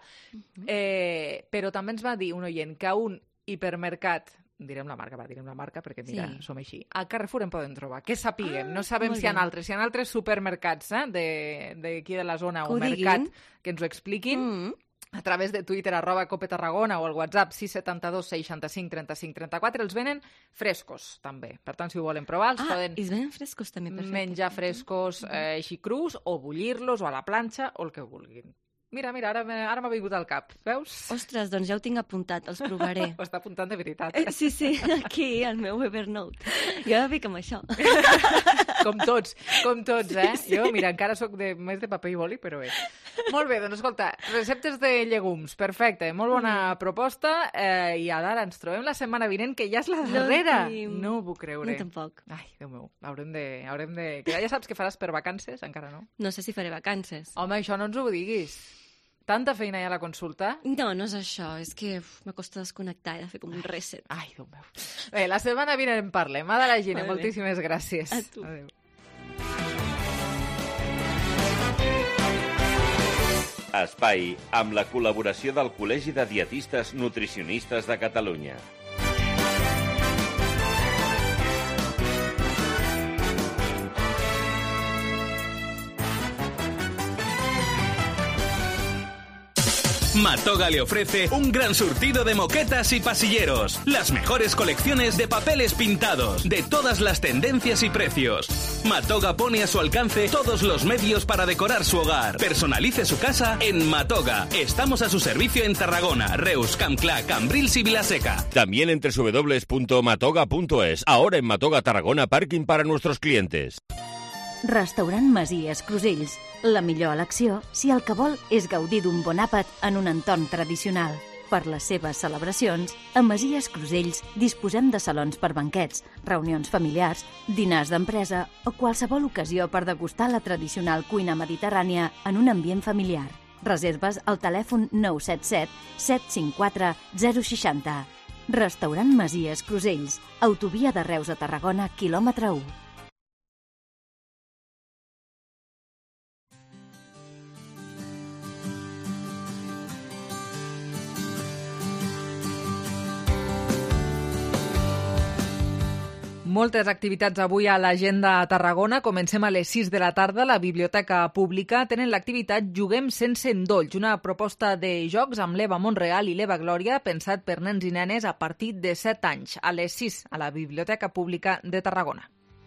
eh, però també ens va dir un oient que un hipermercat, direm la marca, va, direm la marca, perquè mira, sí. som així. Al Carrefour en poden trobar, que sapiguem, ah, no sabem si hi ha altres, si hi ha altres supermercats eh, d'aquí de, de la zona o mercat que ens ho expliquin, mm. a través de Twitter, arroba Cope Tarragona, o al WhatsApp sis set dos seixanta-cinc trenta-cinc trenta-quatre, els venen frescos, també. Per tant, si ho volen provar, els ah, poden i es venen frescos, també, perfecte. Menjar frescos eh, així crus, o bullir-los, o a la planxa, o el que vulguin. Mira, mira, ara m'ha vingut al cap, veus? Ostres, doncs ja ho tinc apuntat, els provaré. Ho està apuntant de veritat. Eh? Eh, sí, sí, aquí, al meu Evernote. Jo ja vic amb això. Com tots, com tots, eh? Sí, sí. Jo, mira, encara sóc de, més de paper i boli, però bé. Molt bé, doncs escolta, receptes de llegums, perfecte, molt bona mm. proposta, eh, i ara ens trobem la setmana vinent, que ja és la darrera. No, no ho puc creure. No, tampoc. Ai, Déu meu, haurem de... Haurem de... Que ja saps que faràs per vacances, encara no? No sé si faré vacances. Home, això no ens ho diguis. Tanta feina hi ha a la consulta? No, no és això. És que m'acosta desconnectar i de fer com un reset. Ai, Déu meu. Bé, la setmana vinent en parlem. Ada la Gina, moltíssimes gràcies. A tu. Adéu. Espai, amb la col·laboració del Col·legi de Dietistes Nutricionistes de Catalunya. Matoga le ofrece un gran surtido de moquetas y pasilleros, las mejores colecciones de papeles pintados, de todas las tendencias y precios. Matoga pone a su alcance todos los medios para decorar su hogar. Personalice su casa en Matoga. Estamos a su servicio en Tarragona, Reus, Campclà, Cambrils y Vilaseca. También en doble u doble u doble u punto matoga punto es. Ahora en Matoga Tarragona, parking para nuestros clientes. Restaurant Masies Crusells. La millor elecció si el que vol és gaudir d'un bon àpat en un entorn tradicional. Per les seves celebracions, a Masies Crusells disposem de salons per banquets, reunions familiars, dinars d'empresa o qualsevol ocasió per degustar la tradicional cuina mediterrània en un ambient familiar. Reserves al telèfon nou set set set cinc quatre zero sis zero. Restaurant Masies Crusells. Autovia de Reus a Tarragona, quilòmetre u. Moltes activitats avui a l'agenda a Tarragona. Comencem a les sis de la tarda. La Biblioteca Pública tenen l'activitat Juguem sense endolls, una proposta de jocs amb l'Eva Montreal i l'Eva Glòria, pensat per nens i nenes a partir de set anys. A les sis, a la Biblioteca Pública de Tarragona.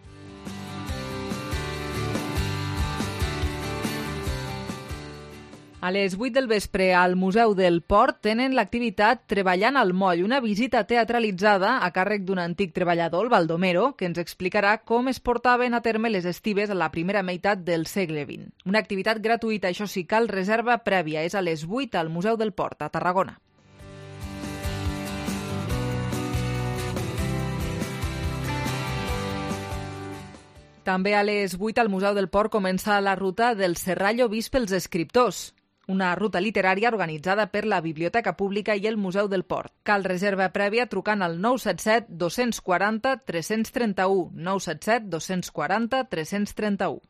A les vuit del vespre al Museu del Port tenen l'activitat Treballant al Moll, una visita teatralitzada a càrrec d'un antic treballador, el Baldomero, que ens explicarà com es portaven a terme les estives a la primera meitat del segle vint. Una activitat gratuïta, això sí, cal reserva prèvia. És a les vuit al Museu del Port, a Tarragona. També a les vuit al Museu del Port comença la ruta del Serrallo vist pels escriptors. una ruta literària organitzada per la Biblioteca Pública i el Museu del Port. Cal reserva prèvia trucant al nou set set dos quatre zero tres tres u, nou set set dos quatre zero tres tres u.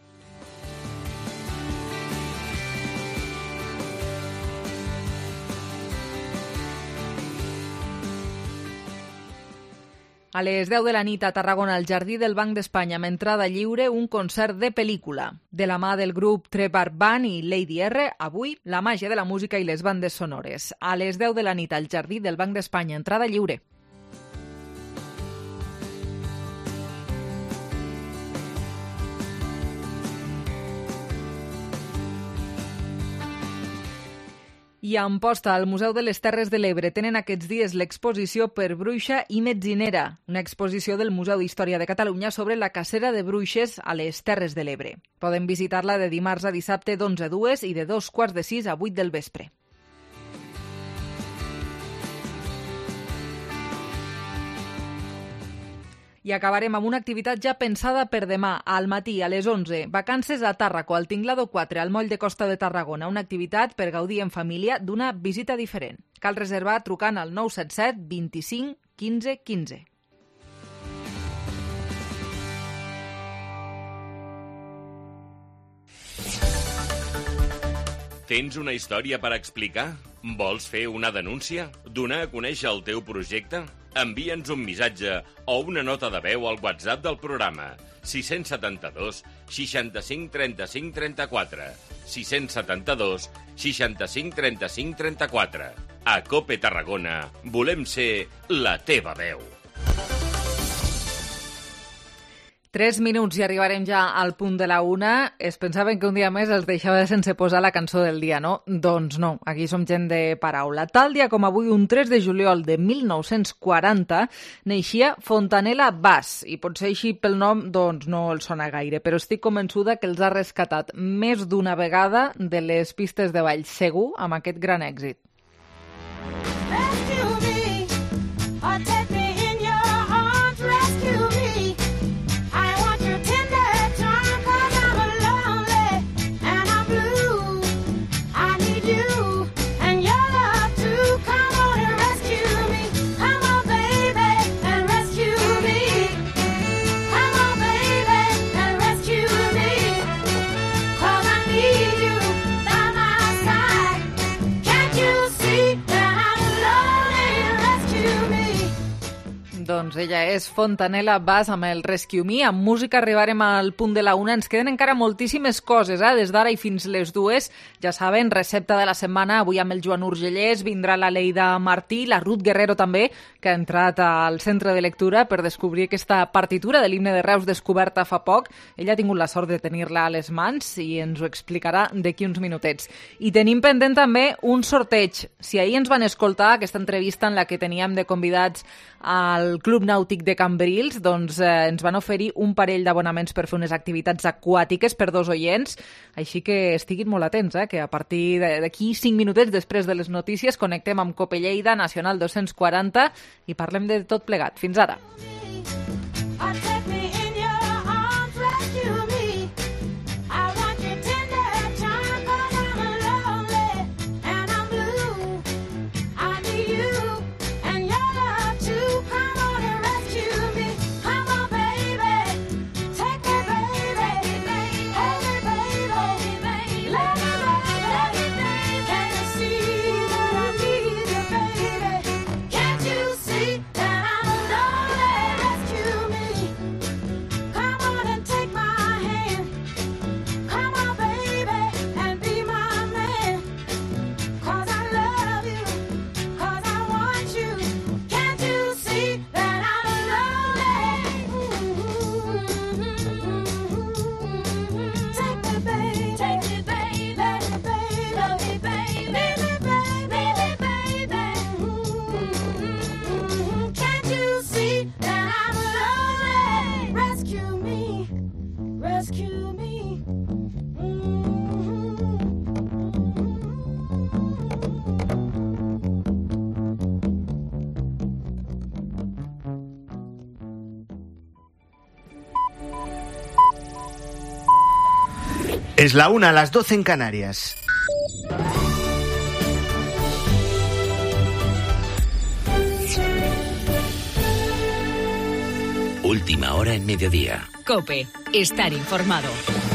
A les deu de la nit a Tarragona, al Jardí del Banc d'Espanya, amb entrada lliure, un concert de pel·lícula. De la mà del grup Trepar Band i Lady R, avui, la màgia de la música i les bandes sonores. A les deu de la nit al Jardí del Banc d'Espanya, entrada lliure. I a Amposta, al Museu de les Terres de l'Ebre, tenen aquests dies l'exposició Per Bruixa i Metzinera, una exposició del Museu d'Història de Catalunya sobre la cacera de bruixes a les Terres de l'Ebre. Poden visitar-la de dimarts a dissabte d'onze a dues i de dos quarts de sis a vuit del vespre. I acabarem amb una activitat ja pensada per demà, al matí, a les onze. Vacances a Tàrraco, al Tinglado quatre, al moll de Costa de Tarragona. Una activitat per gaudir en família d'una visita diferent. Cal reservar trucant al nou set set vint-i-cinc quinze quinze. Tens una història per explicar? Vols fer una denúncia? Donar a conèixer el teu projecte? Envia'ns un missatge o una nota de veu al WhatsApp del programa sis set dos seixanta-cinc trenta-cinc trenta-quatre sis set dos seixanta-cinc trenta-cinc trenta-quatre. A COPE Tarragona volem ser la teva veu. Tres minuts i arribarem ja al punt de la una. Es pensaven que un dia més els deixava sense posar la cançó del dia, no? Doncs no, aquí som gent de paraula. Tal dia com avui, un tres de juliol de mil nou-cents quaranta, neixia Fontanella Bass. I potser així pel nom, doncs no els sona gaire, però estic convençuda que els ha rescatat més d'una vegada de les pistes de ball, segur, amb aquest gran èxit. Rescue me, or take me in your arms, rescue me. Doncs ella és Fontanella Bass amb el Rescue Me. Amb música arribarem al punt de la una. Ens queden encara moltíssimes coses, eh? Des d'ara i fins les dues. Ja saben, recepta de la setmana, avui amb el Joan Urgellès, vindrà la Leida Martí, la Ruth Guerrero també, que ha entrat al centre de lectura per descobrir aquesta partitura de l'himne de Reus descoberta fa poc. Ella ha tingut la sort de tenir-la a les mans i ens ho explicarà d'aquí uns minutets. I tenim pendent també un sorteig. Si ahir ens van escoltar aquesta entrevista en la que teníem de convidats al Club Nàutic de Cambrils, doncs eh, ens van oferir un parell d'abonaments per fer unes activitats aquàtiques per dos oients, així que estiguin molt atents, eh, que a partir d'aquí cinc minutets després de les notícies connectem amb Cope Lleida, Nacional dos-cents quaranta, i parlem de tot plegat. Fins ara. Es la una, a las doce en Canarias. Última hora en mediodía. COPE. Estar informado.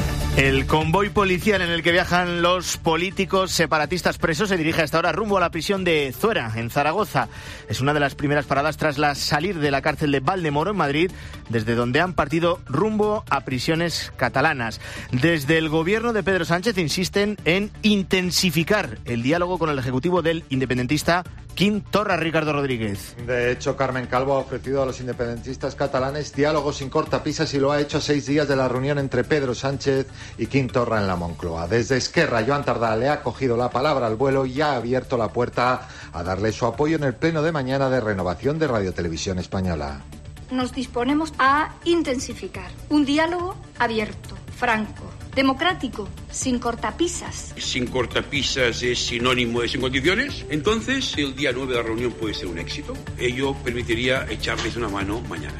El convoy policial en el que viajan los políticos separatistas presos se dirige hasta ahora rumbo a la prisión de Zuera, en Zaragoza. Es una de las primeras paradas tras la salir de la cárcel de Valdemoro, en Madrid, desde donde han partido rumbo a prisiones catalanas. Desde el gobierno de Pedro Sánchez insisten en intensificar el diálogo con el ejecutivo del independentista Quim Torra. Ricardo Rodríguez. De hecho, Carmen Calvo ha ofrecido a los independentistas catalanes diálogo sin cortapisas y lo ha hecho a seis días de la reunión entre Pedro Sánchez y Quim Torra en la Moncloa. Desde Esquerra, Joan Tardá le ha cogido la palabra al vuelo y ha abierto la puerta a darle su apoyo en el pleno de mañana de renovación de Radio Televisión Española. Nos disponemos a intensificar un diálogo abierto, franco, democrático, sin cortapisas. Sin cortapisas es sinónimo de sin condiciones. Entonces, el día nueve de la reunión puede ser un éxito. Ello permitiría echarles una mano mañana.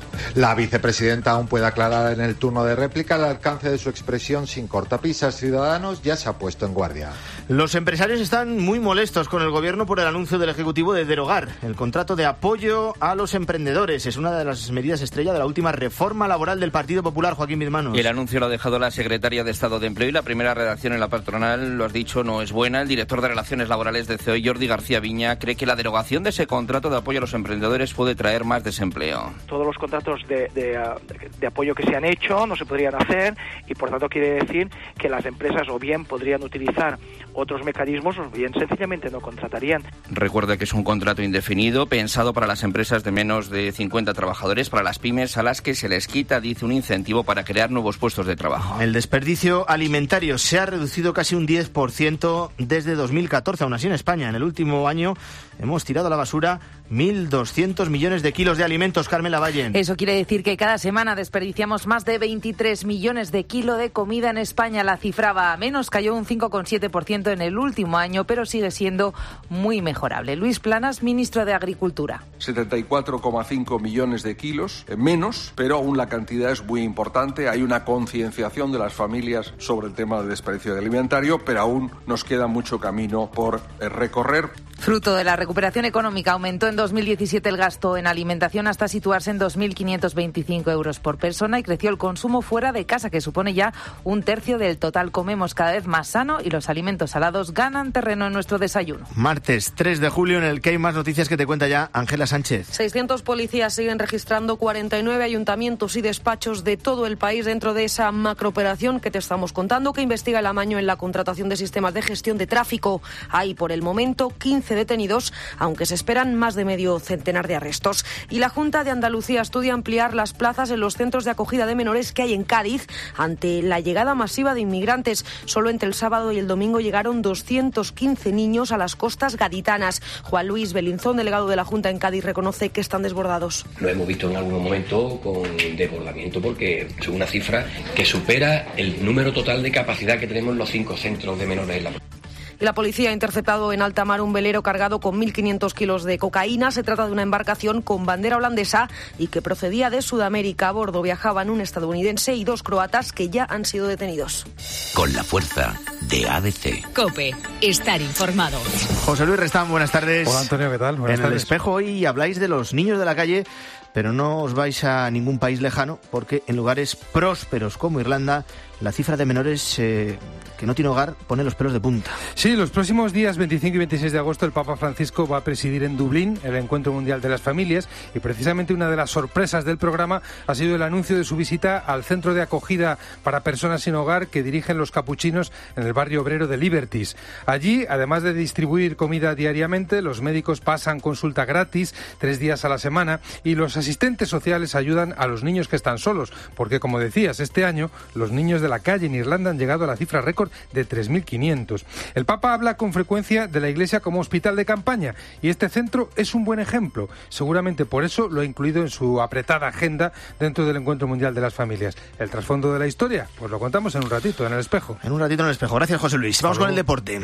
La vicepresidenta aún puede aclarar en el turno de réplica el alcance de su expresión sin cortapisas. Ciudadanos ya se ha puesto en guardia. Los empresarios están muy molestos con el gobierno por el anuncio del Ejecutivo de derogar el contrato de apoyo a los emprendedores. Es una de las medidas estrella de la última reforma laboral del Partido Popular. Joaquín Bismanos. El anuncio lo ha dejado la secretaria de Estado de Empleo y la primera redacción en la patronal, lo has dicho, no es buena. El director de Relaciones Laborales de C E O, Jordi García Viña, cree que la derogación de ese contrato de apoyo a los emprendedores puede traer más desempleo. Todos los contratos De, de, de apoyo que se han hecho no se podrían hacer y por tanto quiere decir que las empresas o bien podrían utilizar otros mecanismos o bien sencillamente no contratarían. Recuerda que es un contrato indefinido pensado para las empresas de menos de cincuenta trabajadores, para las pymes a las que se les quita, dice, un incentivo para crear nuevos puestos de trabajo. El desperdicio alimentario se ha reducido casi un diez por ciento desde dos mil catorce. Aún así, en España, en el último año, hemos tirado a la basura mil doscientos millones de kilos de alimentos. Carmen Lavalle. Eso quiere decir que cada semana desperdiciamos más de veintitrés millones de kilos de comida en España. La cifra va a menos, cayó un cinco coma siete por ciento en el último año, pero sigue siendo muy mejorable. Luis Planas, ministro de Agricultura. setenta y cuatro coma cinco millones de kilos, menos, pero aún la cantidad es muy importante. Hay una concienciación de las familias sobre el tema del desperdicio alimentario, pero aún nos queda mucho camino por recorrer. Fruto de la recuperación económica, aumentó en dos mil diecisiete el gasto en alimentación hasta situarse en dos mil quinientos veinticinco euros por persona y creció el consumo fuera de casa, que supone ya un tercio del total. Comemos cada vez más sano y los alimentos salados ganan terreno en nuestro desayuno. Martes tres de julio, en el que hay más noticias que te cuenta ya Ángela Sánchez. seiscientos policías siguen registrando cuarenta y nueve ayuntamientos y despachos de todo el país dentro de esa macrooperación que te estamos contando, que investiga el amaño en la contratación de sistemas de gestión de tráfico. Hay por el momento quince detenidos, aunque se esperan más de medio centenar de arrestos. Y la Junta de Andalucía estudia ampliar las plazas en los centros de acogida de menores que hay en Cádiz ante la llegada masiva de inmigrantes. Solo entre el sábado y el domingo llegaron doscientos quince niños a las costas gaditanas. Juan Luis Belinzón, delegado de la Junta en Cádiz, reconoce que están desbordados. Lo hemos visto en algún momento con desbordamiento porque es una cifra que supera el número total de capacidad que tenemos en los cinco centros de menores en la provincia. Y la policía ha interceptado en alta mar un velero cargado con mil quinientos kilos de cocaína. Se trata de una embarcación con bandera holandesa y que procedía de Sudamérica. A bordo viajaban un estadounidense y dos croatas que ya han sido detenidos. Con la fuerza de A D C. COPE. Estar informado. José Luis Restán, buenas tardes. Hola, Antonio, ¿qué tal? Buenas en tardes. El Espejo hoy habláis de los niños de la calle, pero no os vais a ningún país lejano, porque en lugares prósperos como Irlanda, la cifra de menores eh, que no tiene hogar pone los pelos de punta. Sí, los próximos días veinticinco y veintiséis de agosto el Papa Francisco va a presidir en Dublín el Encuentro Mundial de las Familias y precisamente una de las sorpresas del programa ha sido el anuncio de su visita al centro de acogida para personas sin hogar que dirigen los capuchinos en el barrio obrero de Liberties. Allí, además de distribuir comida diariamente, los médicos pasan consulta gratis tres días a la semana y los asistentes sociales ayudan a los niños que están solos, porque como decías, este año los niños de la calle en Irlanda han llegado a la cifra récord de tres mil quinientos. El Papa habla con frecuencia de la Iglesia como hospital de campaña y este centro es un buen ejemplo. Seguramente por eso lo ha incluido en su apretada agenda dentro del Encuentro Mundial de las Familias. ¿El trasfondo de la historia? Pues lo contamos en un ratito, en El Espejo. En un ratito en El Espejo. Gracias, José Luis. Vamos con el deporte.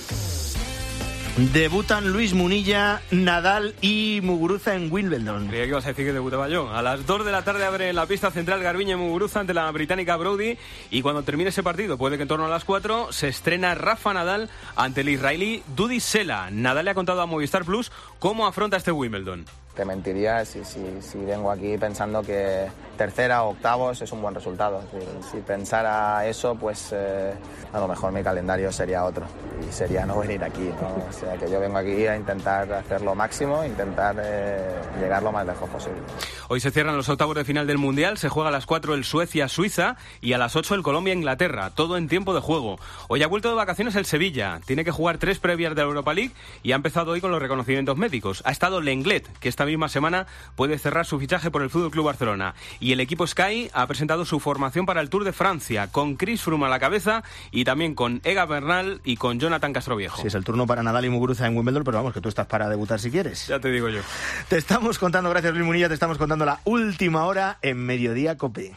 Debutan Luis Munilla, Nadal y Muguruza en Wimbledon. Creía que ibas a decir que debutaba yo. A las dos de la tarde abre en la pista central Garbiñe Muguruza ante la británica Brody y cuando termine ese partido, puede que en torno a las cuatro, se estrena Rafa Nadal ante el israelí Dudi Sela. Nadal le ha contado a Movistar Plus cómo afronta este Wimbledon. te mentiría si, si, si vengo aquí pensando que tercera o octavos es un buen resultado. Si, si pensara eso, pues eh, a lo mejor mi calendario sería otro y sería no venir aquí, ¿no? O sea, que yo vengo aquí a intentar hacer lo máximo, intentar eh, llegar lo más lejos posible. Hoy se cierran los octavos de final del Mundial, se juega a las cuatro el Suecia-Suiza y a las ocho el Colombia-Inglaterra, todo en tiempo de juego. Hoy ha vuelto de vacaciones el Sevilla, tiene que jugar tres previas de la Europa League y ha empezado hoy con los reconocimientos médicos. Ha estado Lenglet, que esta misma semana puede cerrar su fichaje por el F C Barcelona. Y el equipo Sky ha presentado su formación para el Tour de Francia, con Chris Froome a la cabeza y también con Egan Bernal y con Jonathan Castroviejo. Sí, es el turno para Nadal y Muguruza en Wimbledon, pero vamos, que tú estás para debutar si quieres. Ya te digo yo. Te estamos contando, gracias Luis Munilla, te estamos contando la última hora en Mediodía Cope.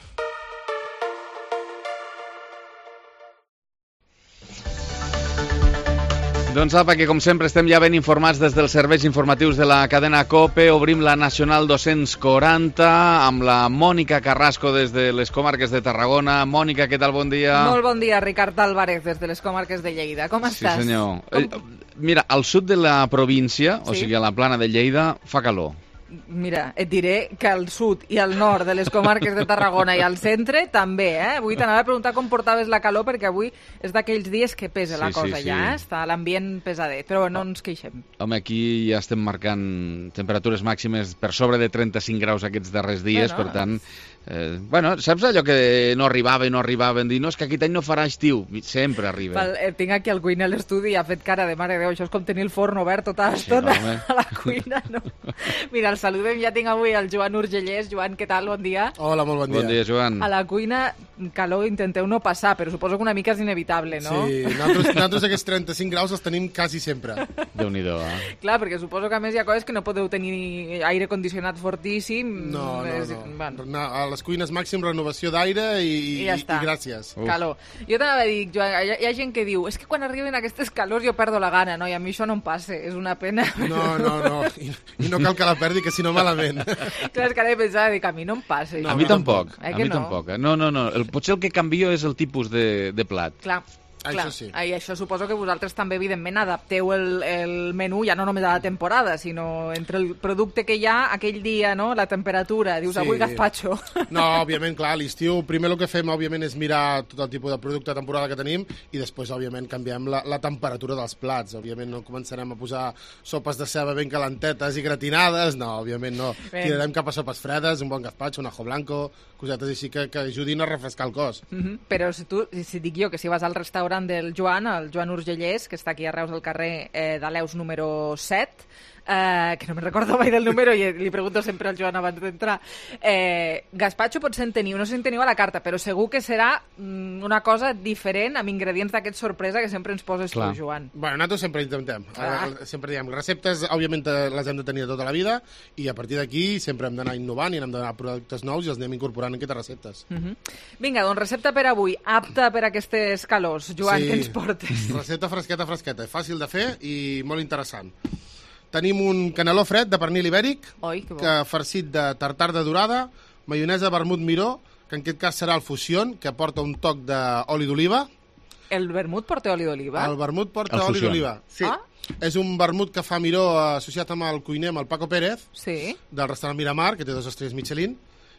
Doncs apa, que com sempre estem ja ben informats des dels serveis informatius de la cadena COPE. Obrim la Nacional dos-cents quaranta amb la Mònica Carrasco des de les comarques de Tarragona. Mònica, què tal? Bon dia. Molt bon dia, Ricard Álvarez, des de les comarques de Lleida. Com estàs? Sí, senyor. Com... Mira, al sud de la província, sí? O sigui, a la plana de Lleida, fa calor. Mira, et diré que al sud i al nord de les comarques de Tarragona i al centre també, eh? Avui t'anava a preguntar com portaves la calor, perquè avui és d'aquells dies que pesa sí, la cosa sí, ja, sí. Eh? Està l'ambient pesadet, però no ens queixem. Home, aquí ja estem marcant temperatures màximes per sobre de trenta-cinc graus aquests darrers dies, bueno, per tant... Eh, bueno, saps allò que no arribava i no arribaven? Dir, no, és que aquest any no farà estiu. Sempre arriba. Val, eh, tinc aquí el cuiner a l'estudi i ha fet cara de mare de Déu. Això és com tenir el forn obert tota l'estona sí, a la cuina, no? Mira, el saludem, ja tinc avui el Joan Urgellès. Joan, què tal? Bon dia. Hola, molt bon dia. Bon dia, Joan. A la cuina, calor intenteu no passar, però suposo que una mica és inevitable, no? Sí, nosaltres, nosaltres aquests trenta-cinc graus els tenim quasi sempre. Déu-n'hi-do, eh? Clar, perquè suposo que a més hi ha coses que no podeu tenir aire condicionat fortíssim. No, no, és... no. Bueno. no. A les cuines màxim renovació d'aire i, I, ja i, i gràcies. Uf. Calor. Jo t'anava a dir, Joan, hi ha, hi ha gent que diu és que quan arriben aquestes calors jo perdo la gana, no? I a mi això no em passa, és una pena. No, no, no. I, i no cal que la perdi, que si no malament. Clar, és que ara he pensat, dic, a mi no em passa. No, a mi no, tampoc, eh a mi no? tampoc. Eh? No, no, no. El, potser el que canvio és el tipus de, de plat. Clar. Clar, això sí. I això suposo que vosaltres també, evidentment, adapteu el, el menú, ja no només a la temporada, sinó entre el producte que hi ha aquell dia, no? La temperatura, dius, sí. Avui gazpacho. No, òbviament, clar, a l'estiu, primer el que fem, òbviament, és mirar tot el tipus de producte de temporada que tenim i després, òbviament, canviem la, la temperatura dels plats. Òbviament, no començarem a posar sopes de ceba ben calentetes i gratinades, no, òbviament no. Ben. Tirarem cap a sopes fredes, un bon gazpacho, un ajo blanco, cosetes així que, que ajudin a refrescar el cos. Mm-hmm. Però si tu, si dic jo que si vas al restaurant del Joan, el Joan Urgellès, que està aquí a Reus al carrer eh, d'Aleus número set, eh, que no me'n recordo mai del número i li pregunto sempre al Joan abans d'entrar. Eh, gazpacho potser en teniu, no sé si en teniu a la carta, però segur que serà mm, una cosa diferent amb ingredients d'aquest sorpresa que sempre ens poses Clar. Tu, Joan. Bueno, nosaltres sempre intentem. Ah. Sempre diem, receptes, òbviament, les hem de tenir tota la vida i a partir d'aquí sempre hem d'anar innovant i hem d'anar a productes nous i els anem incorporant en aquestes receptes. Mm-hmm. Vinga, doncs recepta per avui, apta per a aquestes calors. Joan, sí. Què ens portes? Recepta fresqueta, fresqueta, fàcil de fer i molt interessant. Tenim un caneló fred de pernil ibèric, Oi, que, bo. que farcit de tartar de dorada, maionesa vermut miró, que en aquest cas serà el fusion, que porta un toc d'oli d'oliva. El vermut porta oli d'oliva? El vermut porta el oli d'oliva, sí. Ah? És un vermut que fa Miró associat amb el cuiner, amb el Paco Pérez, sí. Del restaurant Miramar, que té dos estrelles Michelin,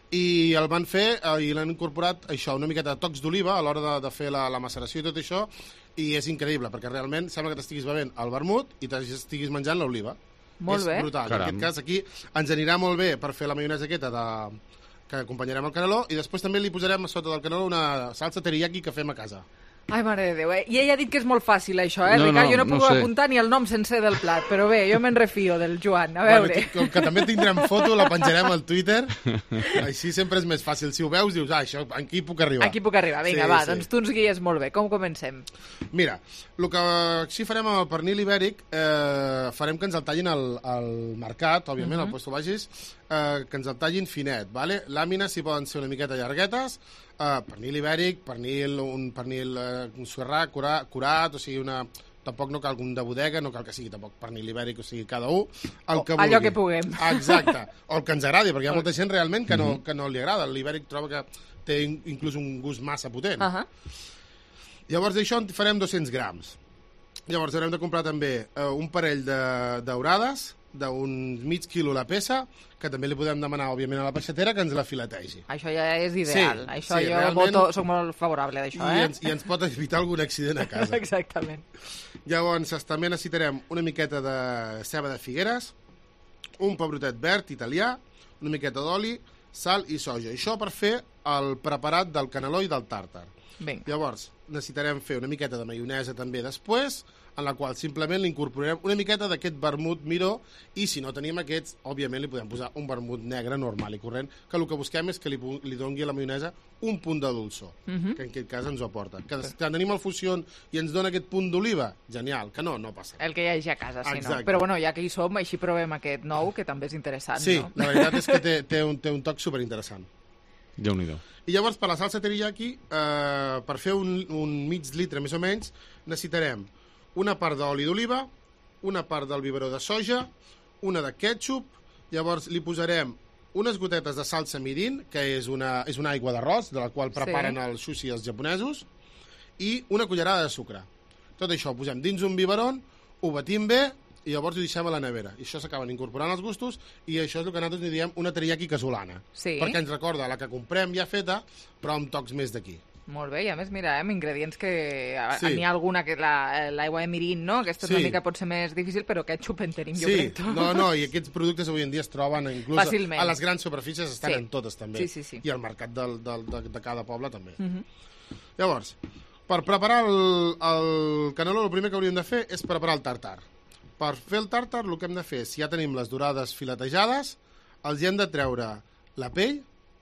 i el van fer eh, i l'han incorporat això, una miqueta de tocs d'oliva a l'hora de, de fer la, la maceració i tot això, i és increïble, perquè realment sembla que t'estiguis bevent el vermut i t'estiguis menjant l'oliva. Molt és bé. brutal. Caram. En aquest cas aquí ens anirà molt bé per fer la maionesa aquesta de... que acompanyarem el caneló i després també li posarem a sota del caneló una salsa teriyaki que fem a casa. Ai, mare de Déu, eh? I ella ha dit que és molt fàcil, això, eh, no, Ricard? No, jo no, no puc sé. apuntar ni el nom sencer del plat, però bé, jo me'n refio del Joan, a veure. Bueno, com que també tindrem foto, la penjarem al Twitter, així sempre és més fàcil. Si ho veus, dius, ah, això, aquí puc arribar. Aquí puc arribar, vinga, sí, va, sí. Doncs tu ens guies molt bé. Com comencem? Mira, el que així farem amb el pernil ibèric, eh, farem que ens el tallin al, al mercat, òbviament, uh-huh. al puesto vagis, eh, que ens el tallin finet, vale? Làmines, si poden ser una miqueta llarguetes, Uh, pernil ibèric, pernil, un pernil uh, un suerrà, curat, curat, o sigui, una... tampoc no cal un de bodega, no cal que sigui tampoc pernil ibèric, o sigui, cada un el que vulgui. Allò que puguem. Exacte, o el que ens agradi, perquè hi ha molta gent realment que no, que no li agrada. L'ibèric troba que té inclús un gust massa potent. Uh-huh. Llavors d'això en farem dos-cents grams. Llavors haurem de comprar també uh, un parell de daurades, d'uns mig quilo la peça, que també li podem demanar, òbviament, a la peixatera que ens la filetegi. Això ja és ideal. Sí, això sí, jo realment, voto, soc molt favorable d'això, I, eh? ens, I ens pot evitar algun accident a casa. Exactament. Llavors, també necessitarem una miqueta de ceba de figueres, un pebrotet verd italià, una miqueta d'oli, sal i soja. Això per fer el preparat del caneló i del tàrtar. Vinga. Llavors, necessitarem fer una miqueta de maionesa també després, en la qual simplement li incorporarem una miqueta d'aquest vermut miró, i si no tenim aquests, òbviament li podem posar un vermut negre normal i corrent, que el que busquem és que li, li doni a la maionesa un punt de dolçor, uh -huh. que en aquest cas ens ho aporta. Que, que tenim el fusion i ens dona aquest punt d'oliva, genial, que no, no passa. El que hi hagi a casa, si Exacte. no. Però bueno, ja que hi som, així provem aquest nou, que també és interessant, sí, no? Sí, la veritat és que té, té, un, té un toc superinteressant. Déu-n'hi-do. I llavors, per la salsa teriyaki, eh, per fer un, un mig litre més o menys, necessitarem una part d'oli d'oliva, una part del biberó de soja, una de ketchup, llavors li posarem unes gotetes de salsa mirin, que és una, és una aigua d'arròs, de la qual preparen sí. el sushi els japonesos, i una cullerada de sucre. Tot això ho posem dins un biberon, ho batim bé, i llavors ho deixem a la nevera. I això s'acaben incorporant els gustos, i això és el que nosaltres li diem una teriyaki casolana. Sí. Perquè ens recorda la que comprem ja feta, però amb tocs més d'aquí. Molt bé, i a més, mira, eh, amb ingredients que... Sí. N'hi ha alguna, que l'aigua la, de mirin, no? Aquesta sí. una mica pot ser més difícil, però ketchup en tenim, sí. jo crec. No, no, i aquests productes avui en dia es troben inclús fàcilment. A les grans superfícies, estan sí. en totes també. Sí, sí, sí. I al mercat del, del, de, de cada poble també. Uh -huh. Llavors, per preparar el, el caneló, el primer que hauríem de fer és preparar el tàrtar. Per fer el tàrtar, el que hem de fer, si ja tenim les dorades filetejades, els hi hem de treure la pell.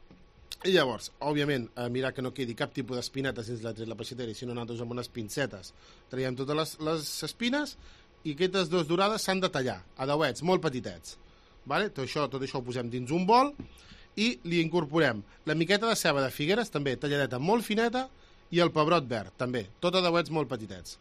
I llavors, òbviament, eh, mirar que no quedi cap tipus d'espinetes dins la tret la peixatera, i si no nosaltres amb unes pincetes traiem totes les, les espines, i aquestes dues dorades s'han de tallar a dauets molt petitets. Vale? Tot, això, tot això ho posem dins un bol i li incorporem la miqueta de ceba de figueres, també talladeta molt fineta, i el pebrot verd, també, tot a dauets molt petitets.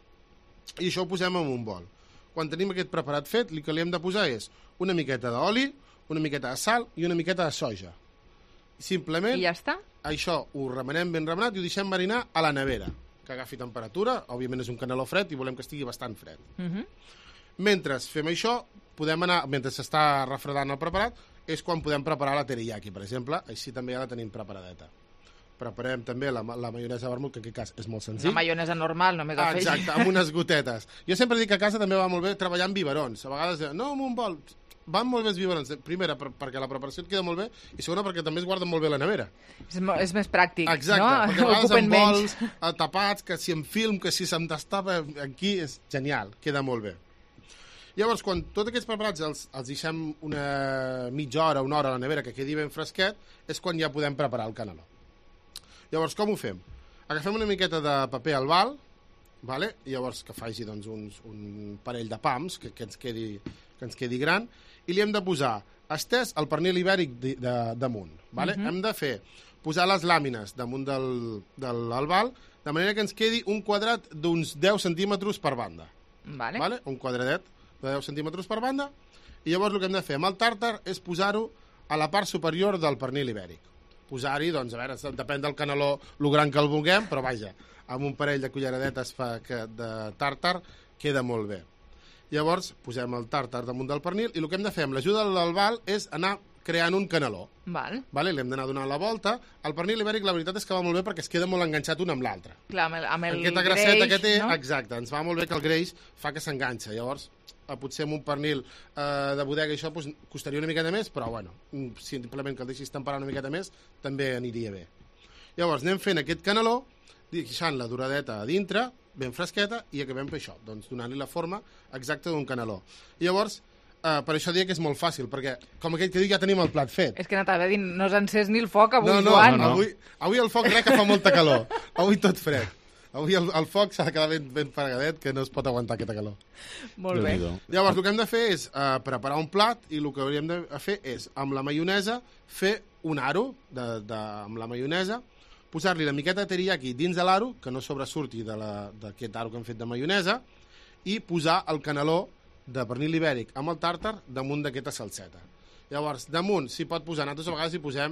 I això ho posem en un bol. Quan tenim aquest preparat fet, el que li hem de posar és una miqueta d'oli, una miqueta de sal i una miqueta de soja. Simplement, I ja està? Això ho remenem ben remenat i ho deixem marinar a la nevera, que agafi temperatura. Òbviament és un caneló fred i volem que estigui bastant fred. Uh -huh. Mentre fem això, podem anar, mentre s'està refredant el preparat, és quan podem preparar la teriyaki, per exemple. Així també ja la tenim preparadeta. Preparem també la, la maionesa vermut, que en aquest cas és molt senzill. Una maionesa normal, només a fer. Exacte, amb unes gotetes. Jo sempre dic que a casa també va molt bé treballar amb biberons. A vegades, no, amb un bol... Van molt bé els biberons. Primera, per, perquè la preparació et queda molt bé, i segona, perquè també es guarden molt bé la nevera. És, és més pràctic, exacte, no? Exacte, perquè a vegades amb bols menys. tapats, que si en film, que si se'm tastava, aquí és genial, queda molt bé. Llavors, quan tots aquests preparats els, els deixem una mitja hora, una hora a la nevera, que quedi ben fresquet, és quan ja podem preparar el caneló. Llavors, com ho fem? Agafem una miqueta de paper albal, vale? I llavors que faci doncs, uns, un parell de pams, que, que, ens quedi, que ens quedi gran, i li hem de posar estès el pernil ibèric de, de, damunt. Vale? Uh-huh. Hem de fer posar les làmines damunt del, de l'albal, de manera que ens quedi un quadrat d'uns deu centímetres per banda. Vale. Vale? Un quadradet de deu centímetres per banda, i llavors el que hem de fer amb el tàrtar és posar-ho a la part superior del pernil ibèric. Posar-hi, doncs, a veure, depèn del caneló, lo gran que el vulguem, però vaja, amb un parell de culleradetes fa que de tàrtar queda molt bé. Llavors, posem el tàrtar damunt del pernil, i el que hem de fer amb l'ajuda de l'albal és anar creant un caneló. Val. Vale? Li hem d'anar donant la volta. El pernil ibèric, la veritat és que va molt bé perquè es queda molt enganxat un amb l'altre. Clar, amb el, amb el Aquesta greix, grasseta que té, no? exacte, ens va molt bé que el greix fa que s'enganxa. Llavors, potser amb un pernil eh, de bodega això doncs, costaria una miqueta més, però bueno, simplement que el deixis temperar una miqueta més també aniria bé. Llavors anem fent aquest caneló, deixant la doradeta a dintre, ben fresqueta, i acabem per això, doncs donant-li la forma exacta d'un caneló. I llavors, eh, per això diria que és molt fàcil, perquè com aquell que diu ja tenim el plat fet. És que anava dient, no s'ha encès ni el foc avui, no, no, Joan. No, no, avui, avui el foc res que fa molta calor, avui tot fred. Avui el, el foc s'ha de quedar ben, ben fregadet, que no es pot aguantar aquesta calor. Molt bé. Llavors, el que hem de fer és uh, preparar un plat, i el que hauríem de fer és, amb la maionesa, fer un aro de, de, amb la maionesa, posar-li la miqueta de teriyaki dins de l'aro, que no sobresurti d'aquest aro que hem fet de maionesa, i posar el caneló de pernil ibèric amb el tàrtar damunt d'aquesta salseta. Llavors, damunt s'hi pot posar, nosaltres a vegades hi posem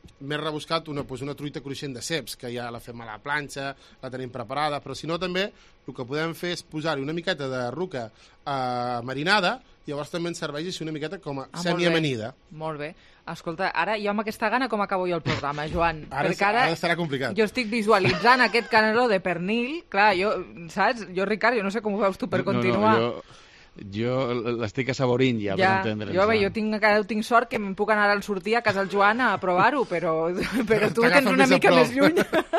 més rebuscat una, pues, una truita cruixent de ceps, que ja la fem a la planxa, la tenim preparada, però si no també el que podem fer és posar-hi una miqueta de ruca eh, marinada, i llavors també ens serveix així una miqueta com a ah, semi-amanida. Molt bé. Escolta, ara jo amb aquesta gana com acabo jo el programa, Joan? Ara, Perquè ara, ara serà complicat. Jo estic visualitzant aquest caneló de pernil, clar, jo, saps? Jo, Ricard, jo no sé com ho veus tu per continuar. No, no, jo... Jo l'estic assaborint ja, ja per entendre'ns. Jo, bé, jo tinc, tinc sort que em puc anar al sortir a casa del Joan a provar-ho, però, però tu tens una mica més lluny.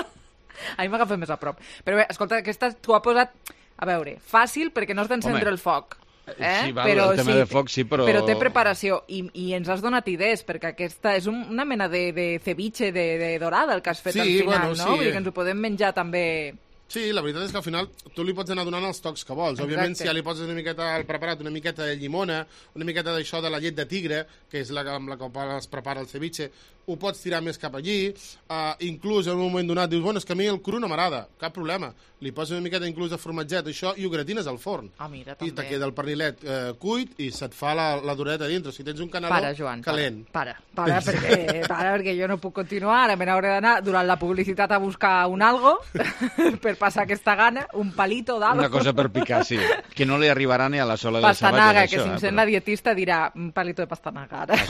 A mi m'agafa més a prop. Però bé, escolta, aquesta t'ho ha posat, a veure, fàcil perquè no has d'encendre el foc. Eh? Sí, val, però, el tema sí, de foc sí, però... Però té preparació i, i ens has donat idees, perquè aquesta és un, una mena de, de ceviche de, de dorada el que has fet sí, al final, bueno, no? Sí. Vull dir que ens ho podem menjar també... Sí, la veritat és que al final tu li pots anar donant els tocs que vols. Exacte. Òbviament, si ja li poses una miqueta al preparat, una miqueta de llimona, una miqueta d'això de la llet de tigre, que és la, amb la que es prepara el ceviche, ho pots tirar més cap allí. Uh, inclús en un moment donat dius, bueno, és que a mi el cru no m'agrada, cap problema. Li poses una miqueta inclús de formatget, això, i ho gratines al forn. Ah, mira, I també. te queda el pernilet eh, cuit i se't fa la, la dureta a dintre. O sigui, tens un caneló para, Joan, calent. Para, para, para, perquè, para, perquè jo no puc continuar. Ara me n'hauré d'anar durant la publicitat a buscar un algo per passar aquesta gana, un palito d'algo. Una cosa per picar, sí. Que no li arribarà ni a la sola del pastanaga, que això, si em eh, sent però... la dietista dirà un palito de pastanaga. Ara.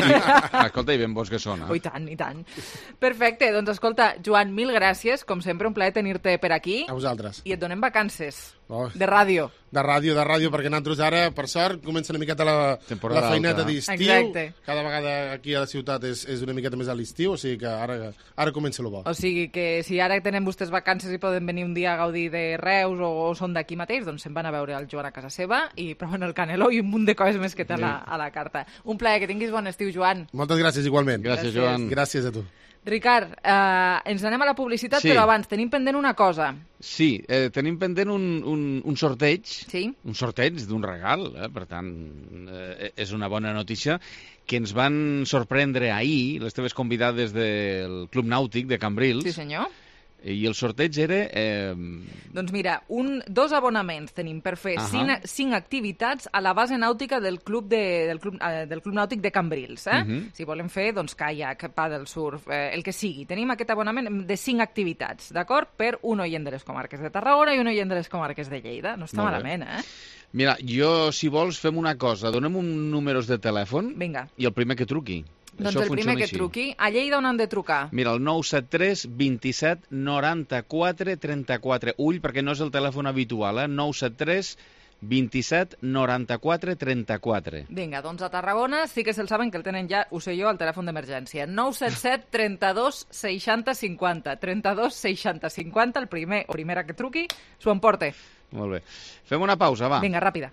I, escolta, i ben bons que són, eh? Oh, i tant, i tant. Perfecte, doncs escolta, Joan, mil gràcies. Com sempre, un plaer tenir-te per aquí. A vosaltres. I et donem vacances. Oh. De ràdio. De ràdio, de ràdio, perquè nosaltres ara, per sort, comença una miqueta la, la feineta d'estiu. Exacte. Cada vegada aquí a la ciutat és, és una miqueta més a l'estiu, o sigui que ara, ara comença el bo. O sigui que si ara tenen vostès vacances i poden venir un dia a gaudir de Reus o, o són d'aquí mateix, doncs se'n van a veure el Joan a casa seva i proven el caneló i un munt de coses més que té a la, a la carta. Un plaer, que tinguis bon estiu, Joan. Moltes gràcies, igualment. Gràcies, gràcies. Joan. Gràcies a tu. Ricard, eh, ens anem a la publicitat, sí. Però abans tenim pendent una cosa. Sí, eh, tenim pendent un, un, un sorteig, sí. un sorteig d'un regal, eh? Per tant, eh, és una bona notícia, que ens van sorprendre ahir les teves convidades del Club Nàutic de Cambrils. Sí, senyor. I el sorteig era... Eh... Doncs mira, un, dos abonaments tenim per fer uh -huh. cinc, cinc activitats a la base nàutica del Club, de, del club, eh, del club Nàutic de Cambrils. Eh? Uh -huh. Si volem fer, doncs, caiac, paddle surf, eh, el que sigui. Tenim aquest abonament de cinc activitats, d'acord? Per un oient de les comarques de Tarragona i un oient de les comarques de Lleida. No està Molt malament, eh? Mira, jo, si vols, fem una cosa. Donem un números de telèfon. Vinga. I el primer que truqui. Doncs Això el primer que així. truqui. A Lleida on han de trucar? Mira, el nou set tres vint-i-set noranta-quatre trenta-quatre. Ull, perquè no és el telèfon habitual, eh? nou set tres vint-i-set noranta-quatre trenta-quatre. Vinga, doncs a Tarragona sí que se'l saben, que el tenen ja, ho sé jo, al telèfon d'emergència. nou set set trenta-dos seixanta cinquanta. trenta-dos seixanta cinquanta, el primer o primera que truqui, s'ho emporte. Molt bé. Fem una pausa, va. Vinga, ràpida.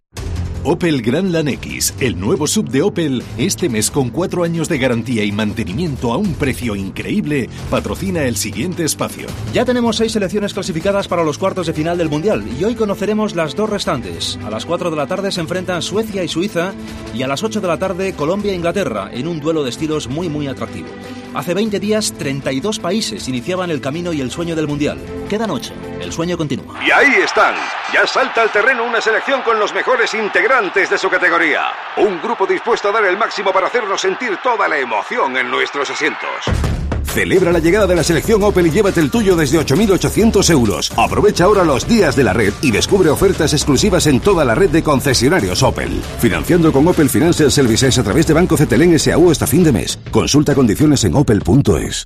Opel Grandland X, el nuevo sub de Opel, este mes con cuatro años de garantía y mantenimiento a un precio increíble, patrocina el siguiente espacio. Ya tenemos seis selecciones clasificadas para los cuartos de final del Mundial y hoy conoceremos las dos restantes. A las cuatro de la tarde se enfrentan Suecia y Suiza y a las ocho de la tarde Colombia e Inglaterra en un duelo de estilos muy muy atractivo. Hace veinte días, treinta y dos países iniciaban el camino y el sueño del Mundial. Queda noche, el sueño continúa. Y ahí están, ya salta al terreno una selección con los mejores integrantes de su categoría. Un grupo dispuesto a dar el máximo para hacernos sentir toda la emoción en nuestros asientos. Celebra la llegada de la selección Opel y llévate el tuyo desde ocho mil ochocientos euros. Aprovecha ahora los días de la red y descubre ofertas exclusivas en toda la red de concesionarios Opel. Financiando con Opel Financial Services a través de Banco Cetelem S A U hasta fin de mes. Consulta condiciones en opel punto es.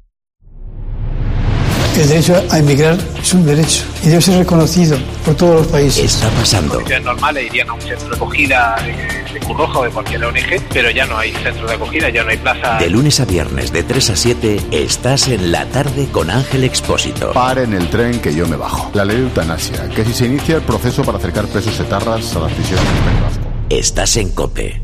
El derecho a emigrar es un derecho y debe ser reconocido por todos los países. Está pasando. Es normal, irían a un centro de acogida de, de Cruz Roja o de cualquier O N G, pero ya no hay centro de acogida, ya no hay plaza. De lunes a viernes de tres a siete estás en La Tarde con Ángel Expósito. Paren el tren que yo me bajo. La ley de eutanasia, que si se inicia el proceso para acercar presos etarras a las prisiones del País Vasco. Estás en COPE.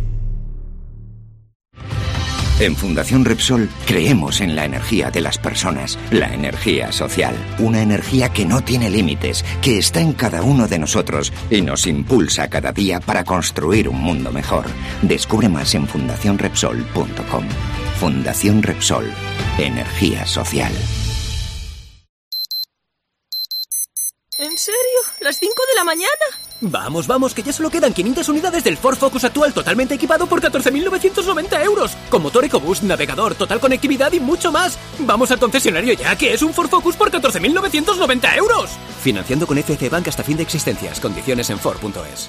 En Fundación Repsol creemos en la energía de las personas, la energía social, una energía que no tiene límites, que está en cada uno de nosotros y nos impulsa cada día para construir un mundo mejor. Descubre más en fundación repsol punto com. Fundación Repsol, energía social. ¿En serio? ¿Las cinco de la mañana? Vamos, vamos, que ya solo quedan quinientas unidades del Ford Focus actual totalmente equipado por catorce mil novecientos noventa euros. Con motor EcoBoost, navegador, total conectividad y mucho más. Vamos al concesionario ya, que es un Ford Focus por catorce mil novecientos noventa euros. Financiando con F C Bank hasta fin de existencias. Condiciones en Ford punto es.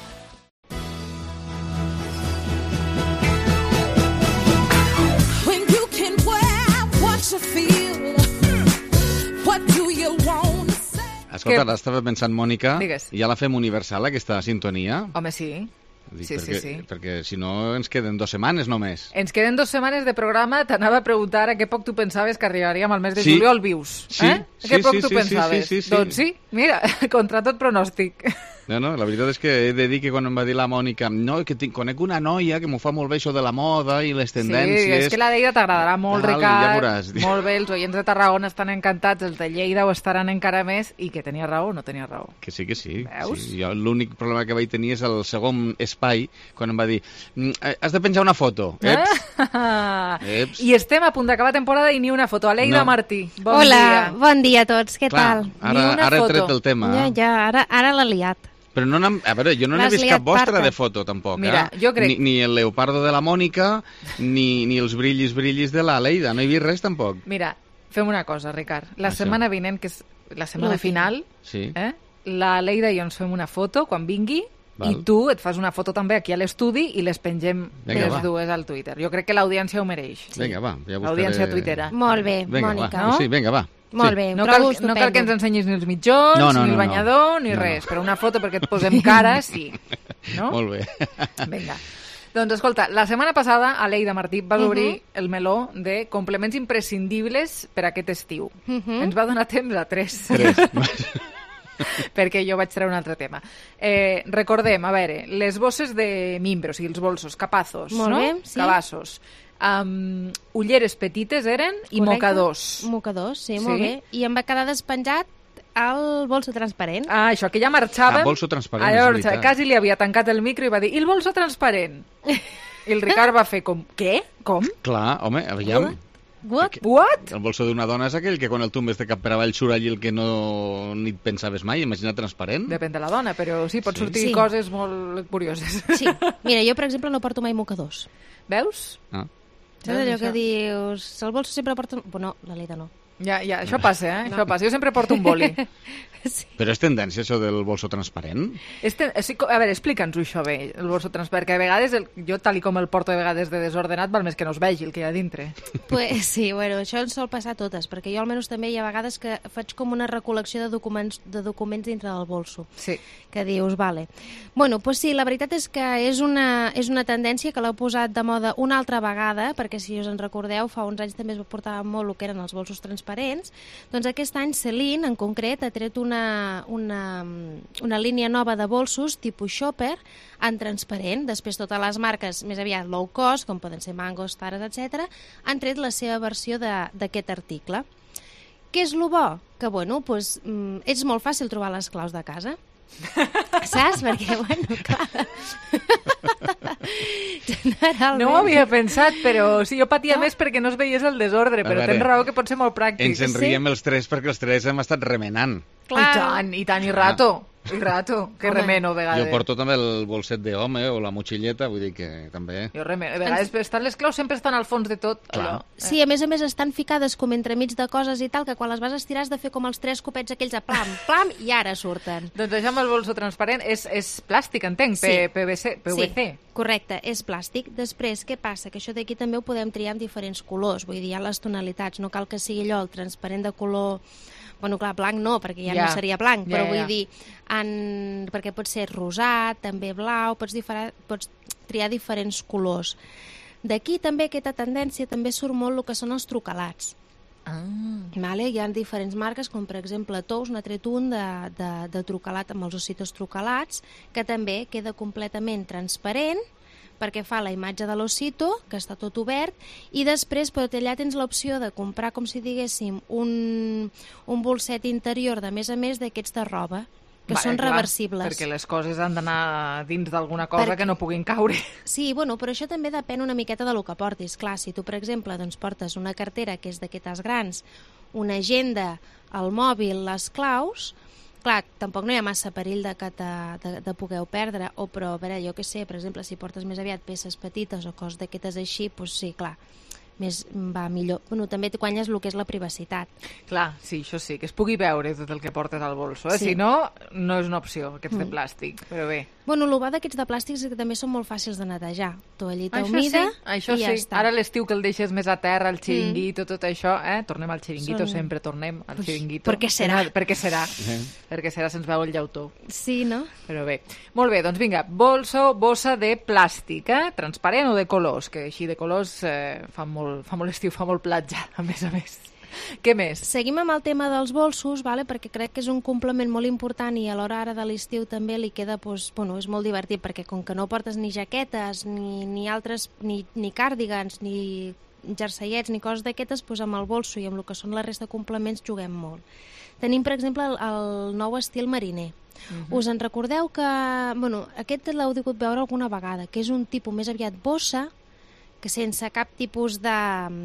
Escolta, ara estava pensant, Mònica, Digues. ja la fem universal, aquesta sintonia? Home, sí. Dic, Sí, perquè, sí, sí. Perquè si no ens queden dues setmanes només. Ens queden dues setmanes de programa. T'anava a preguntar a què poc tu pensaves que arribaríem al mes de Sí. juliol vius. Sí, eh? sí, A què poc sí, tu sí, pensaves? sí, sí, sí. Doncs sí, mira, contra tot pronòstic. No, no, la veritat és que he de dir que quan em va dir la Mònica no, que tinc, conec una noia que m'ho fa molt bé això de la moda i les tendències... Sí, és que la d'Eida t'agradarà molt, Tal, Ricard. ja veuràs. Molt bé, els oients de Tarragona estan encantats, els de Lleida ho estaran encara més, i que tenia raó o no tenia raó. Que sí, que sí. Veus? sí. Jo l'únic problema que vaig tenir és el segon espai, quan em va dir "Mm, eh, has de penjar una foto. Eps, Ah! eps. I estem a punt d'acabar temporada i ni una foto. Aleida No. Martí, bon Hola, dia. bon dia a tots, què Clar, tal? ara, Ni una ara he foto. tret el tema. Ja, ja, ara, ara l'ha liat. Però no n'hem- a veure, jo no n'he L'has vist liat cap vostra parda. de foto, tampoc. Mira, eh? jo crec- Ni, ni el leopardo de la Mònica, ni, ni els brillis brillis de la Leida. No he vist res, tampoc. Mira, fem una cosa, Ricard. La Això. setmana vinent, que és la setmana L'últim. final, Sí. eh? la Leida i jo ens fem una foto quan vingui, Val. i tu et fas una foto també aquí a l'estudi i les pengem Vinga, les va. dues al Twitter. Jo crec que l'audiència ho mereix. Vinga, va. Ja buscaré... L'audiència tuitera. Molt bé, Vinga, Mònica. va. Sí, vinga, va. Molt bé, No ho cal, trobo no estupendo. cal que ens ensenyis ni els mitjons, No, no, ni el no, no. banyador, ni No, no. res, però una foto perquè et posem cara, sí. No? Molt bé. Vinga. Doncs escolta, la setmana passada, a Leida Martí, vas Mhm. obrir el meló de complements imprescindibles per a aquest estiu. Mhm. Ens va donar temps a tres. Tres. perquè jo vaig treure un altre tema. Eh, recordem, a veure, les bosses de mimbre, o sigui, els bolsos, capazos, Molt no? bé, sí. Cabassos. Um, ulleres petites eren i Correcte. mocadors. Mocadors, sí, Sí? molt bé. I em va quedar despenjat el bolso transparent. Ah, això, que ja marxàvem. Ah, bolso transparent, és Llavors, veritat. quasi li havia tancat el micro i va dir, i el bolso transparent? I el Ricard va fer com, què? Com? Clar, home, aviam. What? What? El bolso d'una dona és aquell que quan el tombes de cap per avall surt allí el que no ni et pensaves mai, imagina transparent. Depèn de la dona, però sí, pot Sí. sortir Sí. coses molt curioses. Sí. Mira, jo, per exemple, no porto mai mocadors. Veus? Ah. Saps allò Això. que dius... El bolso sempre porta... Però no, la Leida no. Ja, ja, això passa, eh? Això passa. Jo sempre porto un boli. Sí. Però és tendència, això del bolso transparent? Este, sí, a veure, explica'ns-ho això bé, el bolso transparent, perquè a vegades, el, jo tal i com el porto a vegades de desordenat, val més que no es vegi el que hi ha dintre. Pues sí, bueno, això ens sol passar a totes, perquè jo almenys també hi ha vegades que faig com una recol·lecció de documents, de documents dintre del bolso. Sí. Que dius, vale. Bueno, pues sí, la veritat és que és una, és una tendència que l'heu posat de moda una altra vegada, perquè si us en recordeu, fa uns anys també es va portar molt el que eren els bolsos transparents. Doncs aquest any Celine, en concret, ha tret una, una, una línia nova de bolsos tipus shopper en transparent. Després totes les marques més aviat low cost, com poden ser Mango, Stares, etcètera, han tret la seva versió de- d'aquest article. Què és el bo? Que, bueno, doncs, mm, és molt fàcil trobar les claus de casa. Saps? Perquè, bueno, clar... Generalment... No ho havia pensat, però sí, jo patia No. més perquè no es veiés el desordre, A però veure, tens raó que pot ser molt pràctic. Ens en riem els tres perquè els tres hem estat remenant. I tant, i tant, i rato. I rato, que Home. remeno a vegades. Jo porto també el bolset d'home o la motxilleta, vull dir que també... Jo remeno. A vegades estan les claus sempre estan al fons de tot. Allò. Sí, a més a més estan ficades com entremig de coses i tal, que quan les vas estirar has de fer com els tres copets aquells a plam, plam, i ara surten. Doncs això amb el bolso transparent és, és plàstic, entenc, Sí. P V C. P V C. Sí, correcte, és plàstic. Després, què passa? Que això d'aquí també ho podem triar amb diferents colors, vull dir, hi ha les tonalitats, no cal que sigui allò, el transparent de color... Bueno, clar, blanc no, perquè ja, Ja. no seria blanc, Ja, però ja, vull ja. dir, en... perquè pot ser rosat, també blau, pots, diferar... pots triar diferents colors. D'aquí també aquesta tendència també surt molt el que són els trucalats. Ah. Vale? Hi ha diferents marques, com per exemple Tous n'ha tret un de, de, de trucalat amb els ossitos trucalats, que també queda completament transparent, perquè fa la imatge de l'ossito, que està tot obert, i després però allà tens l'opció de comprar, com si diguéssim, un, un bolset interior de més a més d'aquests de roba, que Vale, són clar, reversibles. Perquè les coses han d'anar dins d'alguna cosa Perquè- que no puguin caure. Sí, bueno, però això també depèn una miqueta de lo que portis. Clar, si tu, per exemple, doncs, portes una cartera que és d'aquestes grans, una agenda, el mòbil, les claus, clar, tampoc no hi ha massa perill de que te, de, de pugueu perdre, o però, a veure, jo què sé, per exemple, si portes més aviat peces petites o coses d'aquestes així, doncs sí, clar, més va millor. Bueno, també et guanyes el que és la privacitat. Clar, sí, això sí, que es pugui veure tot el que portes al bolso, eh? Sí. Si no, no és una opció, aquests de Mm. plàstic, però bé. Bueno, el bo d'aquests de plàstics és que també són molt fàcils de netejar. Toallita Això humida sí, això i ja sí. està. Ara l'estiu que el deixes més a terra, el xiringuito, tot això, eh? Tornem al xiringuito, Són- sempre tornem al Pues, xiringuito. per què serà? Per què serà? Sí. Perquè serà, se'ns veu el llautó. Sí, no? Però bé. Molt bé, doncs vinga, bolso, bossa de plàstic, eh? Transparent o de colors, que així de colors eh, fa, molt, fa molt estiu, fa molt platja, a més a més. Què més? Seguim amb el tema dels bolsos, vale? Perquè crec que és un complement molt important i a l'hora ara de l'estiu també li queda, doncs, bueno, és molt divertit, perquè com que no portes ni jaquetes, ni, ni altres, ni, ni càrdigans, ni jerseiets, ni coses d'aquestes, doncs amb el bolso i amb el que són la resta de complements juguem molt. Tenim, per exemple, el, el nou estil mariner. Uh-huh. Us en recordeu que... Bueno, aquest l'heu degut veure alguna vegada, que és un tipus més aviat bossa, que sense cap tipus de,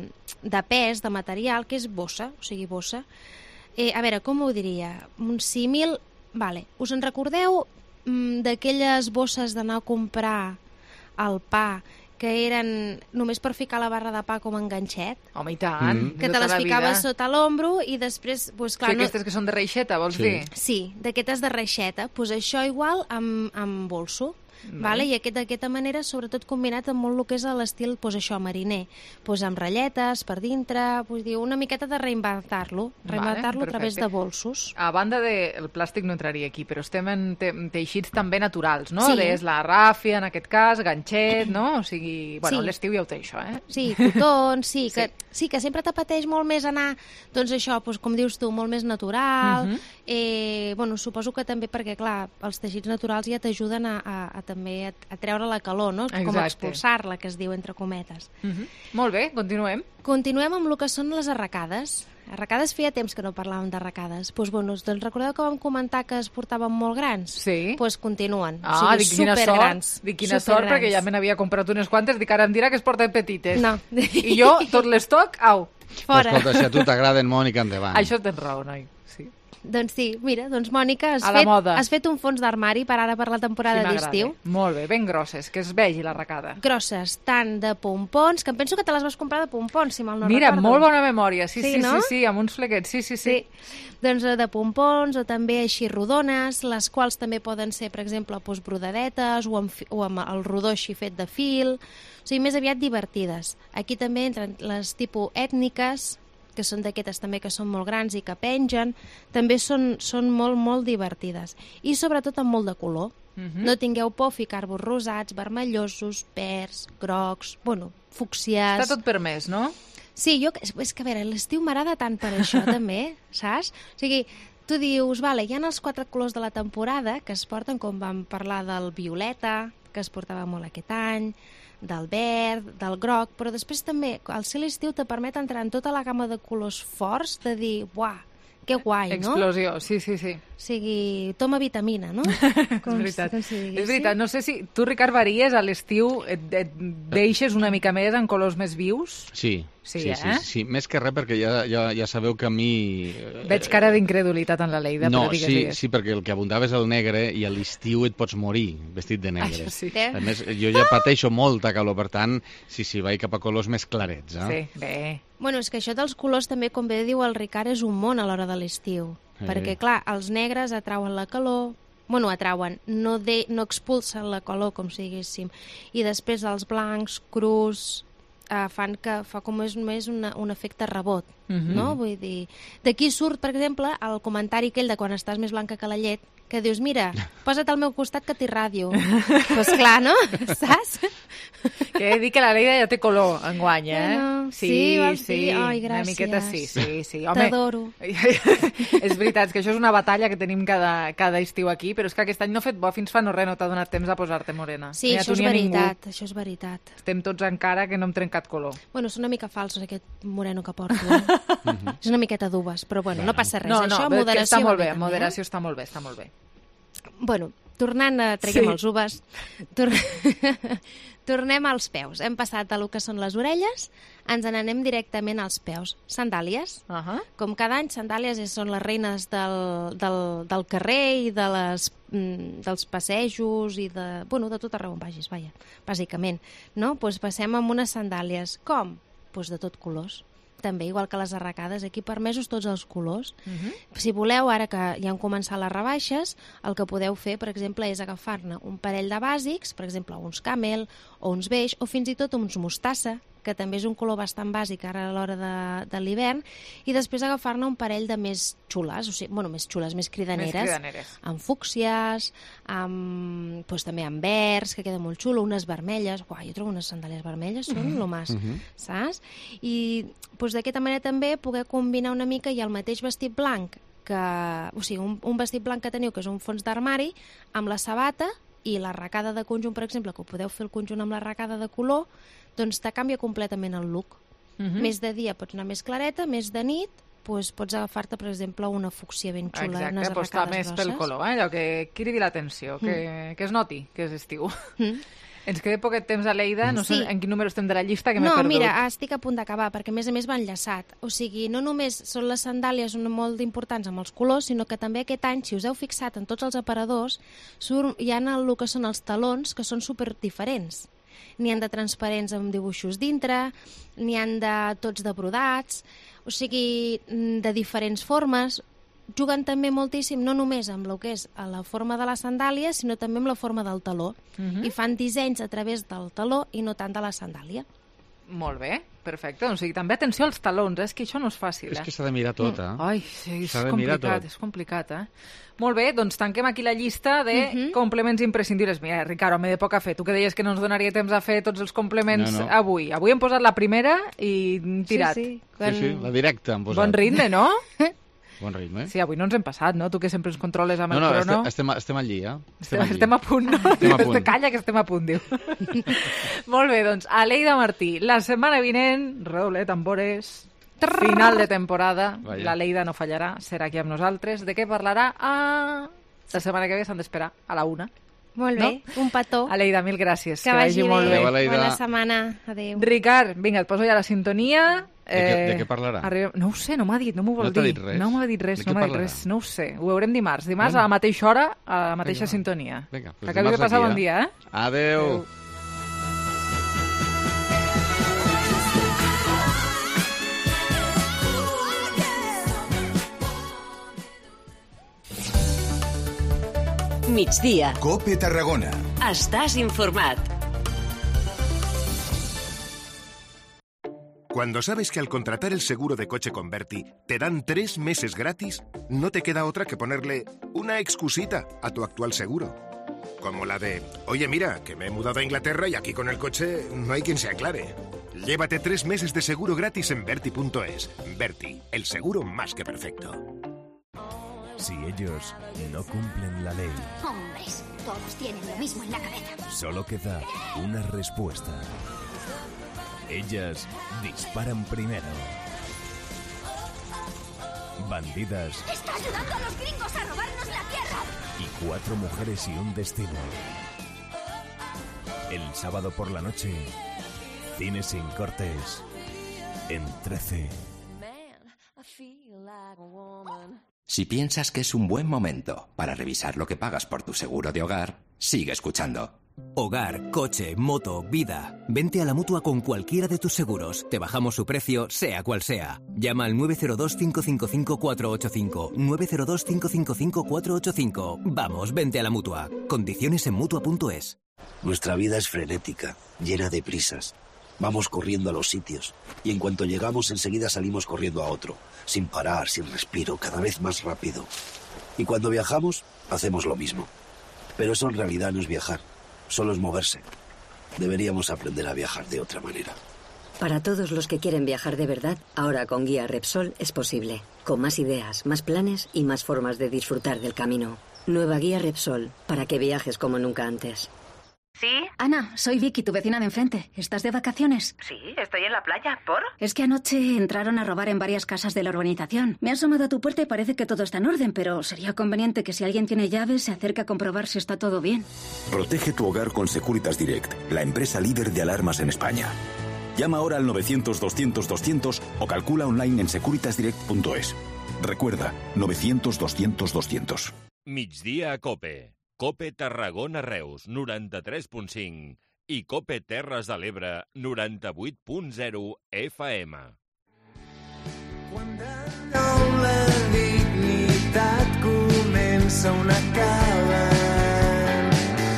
de pes, de material, que és bossa, o sigui, bossa. Eh, a veure, com ho diria? Un símil... Vale. Us en recordeu mm, d'aquelles bosses d'anar a comprar el pa que eren només per ficar la barra de pa com a enganxet? Home, i tant. Mm. Que te Tota les la ficaves vida. sota l'ombro i després... Pues, clar, Sí, aquestes que són de reixeta, vols Sí. dir? Sí, d'aquestes de reixeta. Pues això igual amb, amb bolso. Vale? I aquest d'aquesta manera, sobretot combinat amb molt el que és l'estil, pues això, mariner. Pues amb ratlletes per dintre, vull dir, una miqueta de reinventar-lo, reinventar-lo Vale, a través perfecte. de bolsos. A banda de... El plàstic no entraria aquí, però estem en te teixits també naturals, no? Sí. És la ràfia, en aquest cas, ganxet, no? O sigui, bueno, Sí. l'estiu ja ho té, això, eh? Sí, cotons, sí, que, sí. que sempre t'apeteix molt més anar, doncs això, doncs, com dius tu, molt més natural. Mhm. eh, bueno, suposo que també perquè, clar, els teixits naturals ja t'ajuden a, a, a també a, a treure la calor, no? Com a Exacte. expulsar-la, que es diu entre cometes. Uh -huh. Molt bé, continuem. Continuem amb el que són les arracades. Arracades feia temps que no parlàvem d'arracades. Doncs, bueno, doncs recordeu que vam comentar que es portaven molt grans? Sí. Doncs continuen. Ah, o sigui, dic quina supergrans. sort, dic quina sort, supergrans. perquè ja me n'havia comprat unes quantes, dic ara em dirà que es porten petites. No. I jo, tot l'estoc, au. Fora. Escolta, si a tu t'agraden, Mònica, endavant. Això tens raó, noi. Sí. Doncs sí, mira, doncs Mònica, has, A la fet, moda. has fet un fons d'armari per ara per la temporada Sí, m'agrada. d'estiu. Molt bé, ben grosses, que es vegi l'arracada. Grosses, tant de pompons, que em penso que te les vas comprar de pompons, si mal no Mira, recordo. molt bona memòria, sí, sí, Sí, sí, no? sí, sí, amb uns flequets, sí, sí, sí. Sí, doncs eh, de pompons o també així rodones, les quals també poden ser, per exemple, doncs, brodadetes o amb, fi- o amb el rodó així fet de fil, o sigui, més aviat divertides. Aquí també entren les tipus ètniques, que són d'aquestes també que són molt grans i que pengen, també són, són molt, molt divertides. I sobretot amb molt de color. Mhm. No tingueu por a ficar-vos rosats, vermellosos, verds, grocs, bueno, fúcsies... Està tot permès, no? Sí, jo, és que a veure, l'estiu m'agrada tant per això també, saps? O sigui, tu dius, vale, hi ha els quatre colors de la temporada que es porten, com vam parlar del violeta, que es portava molt aquest any, del verd, del groc, però després també, al ser l'estiu te permet entrar en tota la gamma de colors forts, de dir, uah, que guai, no? Explosió, sí, sí, sí. O sigui, toma vitamina, no? Com, és veritat. com si diguéssim. És veritat, no sé si tu, Ricard, varies a l'estiu, et, et deixes una mica més en colors més vius? Sí, Sí, sí, eh? sí, sí, més que res perquè ja, ja, ja sabeu que a mi... eh, Veig cara d'incredulitat en la Leida, No, però digues, sí, digues. sí, perquè el que apuntaves el negre i a l'estiu et pots morir vestit de negre. Això sí. A més, jo ja pateixo molta calor, per tant, sí, sí, vaig cap a colors més clarets. Eh? Sí, bé. Bueno, és que això dels colors també, com bé diu el Ricard, és un món a l'hora de l'estiu. Sí. Perquè, clar, els negres atrauen la calor, bueno, atrauen, no, de, no expulsen la calor, com si diguéssim. I després els blancs, crus, eh, fan que fa com és més una, un efecte rebot, Mhm. no? Vull dir, d'aquí surt, per exemple, el comentari aquell de quan estàs més blanca que la llet, que dius, mira, posa't al meu costat que t'irradio. Doncs clar, no? Saps? Que he dit que la Leida ja té color enguany, eh? Bueno, sí, vols sí, dir? Ai, una miqueta gràcies. sí, sí, sí. Home, T'adoro. és veritat, és que això és una batalla que tenim cada, cada estiu aquí, però és que aquest any no ha fet bo fins fa no res, no t'ha donat temps a posar-te morena. Sí, Ni a això tu és ni a ningú. veritat, això és veritat. Estem tots encara que no hem trencat color. Bueno, és una mica falsos aquest moreno que porto. Eh? És una miqueta d'uves, però bueno, no passa res. No, Això, no, però que moderació està va molt bé, també, moderació està molt bé, està molt bé. Eh? Bueno, tornant a... Treguem Sí. els uvas. Tor... Tornem als peus. Hem passat a lo que són les orelles, ens n'anem directament als peus. Sandàlies. Uh -huh. Com cada any, sandàlies són les reines del, del, del carrer i de les, mm, dels passejos i de, bueno, de tot arreu on vagis, vaja, bàsicament. No? Pues passem amb unes sandàlies. Com? Pues de tot colors. També, igual que les arracades, aquí permesos tots els colors. Uh -huh. Si voleu, ara que ja han començat les rebaixes, el que podeu fer, per exemple, és agafar-ne un parell de bàsics, per exemple, uns camel o uns beix, o fins i tot uns mostassa, que també és un color bastant bàsic ara a l'hora de, de l'hivern, i després agafar-ne un parell de més xules, o sigui, bueno, més xules, més cridaneres, Més cridaneres. amb fúcsies, amb, doncs, també amb verds, que queda molt xulo, unes vermelles. Uau, jo trobo unes sandàlies vermelles, són lo mas, Mhm. saps? I doncs, d'aquesta manera també poder combinar una mica i el mateix vestit blanc, que, o sigui, un, un vestit blanc que teniu, que és un fons d'armari, amb la sabata i l'arracada de conjunt, per exemple, que ho podeu fer el conjunt amb l'arracada de color, doncs te canvia completament el look. Mhm. Més de dia pots anar més clareta, més de nit doncs pots agafar-te, per exemple, una fúcsia ben xula, Exacte, unes pues està arracades més grosses. pel color, eh? Allò que cridi l'atenció, que, que es noti que és estiu. Mm. Ens queda poquet temps a Lleida, no sé Sí. en quin número estem de la llista, que m'he No, perdut. mira, estic a punt d'acabar, perquè a més a més va enllaçat. O sigui, no només són les sandàlies molt importants amb els colors, sinó que també aquest any, si us heu fixat en tots els aparadors, surt, hi ha el que són els talons, que són super diferents. N'hi han de transparents amb dibuixos dintre, n'hi han de tots de brodats, o sigui, de diferents formes. Juguen també moltíssim, no només amb el que és a la forma de la sandàlia, sinó també amb la forma del taló. Mhm. I fan dissenys a través del taló i no tant de la sandàlia. Molt bé, perfecte. O sigui, també atenció als talons, eh? És que això no és fàcil, És eh? que s'ha de mirar tot, eh? Ai, sí, és S'ha de mirar complicat, tot. és complicat, eh? Molt bé, doncs tanquem aquí la llista de Mhm. complements imprescindibles. Mira, Ricardo, m'he de poc a fer. Tu que deies que no ens donaria temps a fer tots els complements No, no. avui. Avui hem posat la primera i tirat. Sí, Sí, sí, la directa hem posat. Bon ritme, no? Bon ritme. Sí, avui no ens hem passat, no? Tu que sempre ens controles amb No, el no, crono. estem, estem, estem allí, eh? Estem, allí. estem a punt, no? Estem a punt. Calla, que estem a punt, diu. Molt bé, doncs, Aleida Martí, la setmana vinent, redoble de tambores, final de temporada, Vaja. la Leida no fallarà, serà aquí amb nosaltres. De què parlarà? Ah, la setmana que ve s'han d'esperar a la una. Molt bé, no? un petó. Aleida, mil gràcies. Que vagi molt bé. bé. Aleida. Bona setmana. Adéu. Ricard, vinga, et poso ja la sintonia. De què- de què parlarà? Arribem... No ho sé, no m'ha dit, no m'ho vol No t'ha dir. dit res? No m'ha dit res, De no què m'ha dit parlarà? res. No ho sé, ho veurem dimarts. Dimarts Bueno. a la mateixa hora, a la mateixa Vinga, va. sintonia. Vinga, doncs que acabi de dimarts passar aquí, bon eh? dia, eh? Adeu. Adeu. Migdia. Cope Tarragona. Estàs informat. Cuando sabes que al contratar el seguro de coche con Berti te dan tres meses gratis, no te queda otra que ponerle una excusita a tu actual seguro. Como la de, oye mira, que me he mudado a Inglaterra y aquí con el coche no hay quien se aclare. Llévate tres meses de seguro gratis en Berti punto es. Berti, el seguro más que perfecto. Si ellos no cumplen la ley, Hombres, todos tienen lo mismo en la cabeza. solo queda una respuesta. Ellas disparan primero. Bandidas ¡Está ayudando a los gringos a robarnos la tierra! y cuatro mujeres y un destino. El sábado por la noche, Cine sin cortes, en trece. Si piensas que es un buen momento para revisar lo que pagas por tu seguro de hogar, sigue escuchando. Hogar, coche, moto, vida. Vente a la Mutua con cualquiera de tus seguros. Te bajamos su precio, sea cual sea. Llama al nueve cero dos, cinco cinco cinco, cuatro ocho cinco. nueve cero dos, cinco cinco cinco, cuatro ocho cinco. Vamos, vente a la Mutua. Condiciones en Mutua punto es. Nuestra vida es frenética, llena de prisas. Vamos corriendo a los sitios y en cuanto llegamos enseguida salimos corriendo a otro, sin parar, sin respiro, cada vez más rápido. Y cuando viajamos, hacemos lo mismo. Pero eso en realidad no es viajar, solo es moverse. Deberíamos aprender a viajar de otra manera. Para todos los que quieren viajar de verdad, ahora con Guía Repsol es posible. Con más ideas, más planes y más formas de disfrutar del camino. Nueva Guía Repsol, para que viajes como nunca antes. ¿Sí? Ana, soy Vicky, tu vecina de enfrente. ¿Estás de vacaciones? Sí, estoy en la playa. ¿Por? Es que anoche entraron a robar en varias casas de la urbanización. Me he asomado a tu puerta y parece que todo está en orden, pero sería conveniente que si alguien tiene llaves se acerque a comprobar si está todo bien. Protege tu hogar con Securitas Direct, la empresa líder de alarmas en España. Llama ahora al novecientos doscientos doscientos o calcula online en securitas direct punto es. Recuerda, novecientos doscientos doscientos. Migdia a Cope. Cope Tarragona Reus, noranta-tres punt cinc. I Cope Terres de l'Ebre, noranta-vuit punt zero F M. Quan de nou la dignitat comença on acaben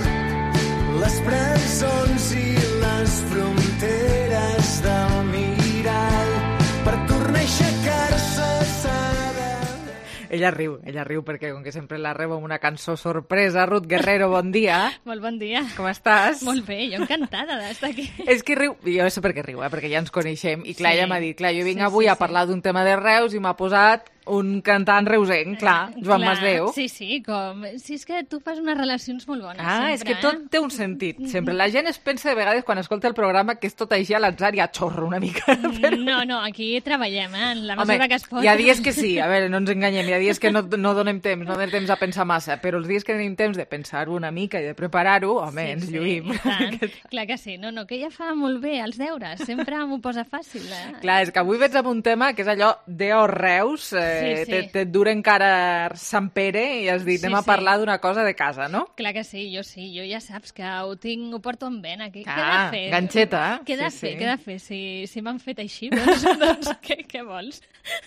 les presons i les fronteres del mirall, per tornar a aixecar-se s'ha de... Ella riu, ella riu perquè com que sempre la rebo amb una cançó sorpresa. Ruth Guerrero, bon dia. Molt bon dia. Com estàs? Molt bé, jo encantada d'estar aquí. És que riu, jo sé per què riu, eh? Perquè ja ens coneixem, i clar, Sí. ella m'ha dit, clar, jo vinc Sí, avui sí, a parlar d'un tema de Reus i m'ha posat un cantant reusenc, clar, Joan Clar, Masdeu. Sí, sí, com... Sí, és que tu fas unes relacions molt bones, Ah, sempre, és que tot té un sentit. Sempre la gent es pensa de vegades quan escolta el programa que és tot així a l'atzar i a xorro una mica. Però... No, no, aquí treballem, eh? En la mesura Home, que es pot. hi ha dies que sí, a veure, no ens enganyem, hi ha dies que no, no donem temps, no donem temps a pensar massa, però els dies que tenim temps de pensar-ho una mica i de preparar-ho, home, Sí, ens sí, lluïm. i tant. Clar que sí. No, no, que ella fa molt bé els deures. Sempre m'ho posa fàcil, eh? Clar, és que avui vets amb un tema que és allò d'O Reus, eh, Sí, sí. te, te dura encara Sant Pere i has dit, Sí, anem a sí. parlar d'una cosa de casa, no? Clar que sí, jo sí, jo ja saps que ho tinc, ho porto en vena. Què, què he Ah, de fer? ganxeta, eh? Què he de Sí, fer, sí. què he de fer? Si, si m'han fet així, doncs, doncs què, què vols?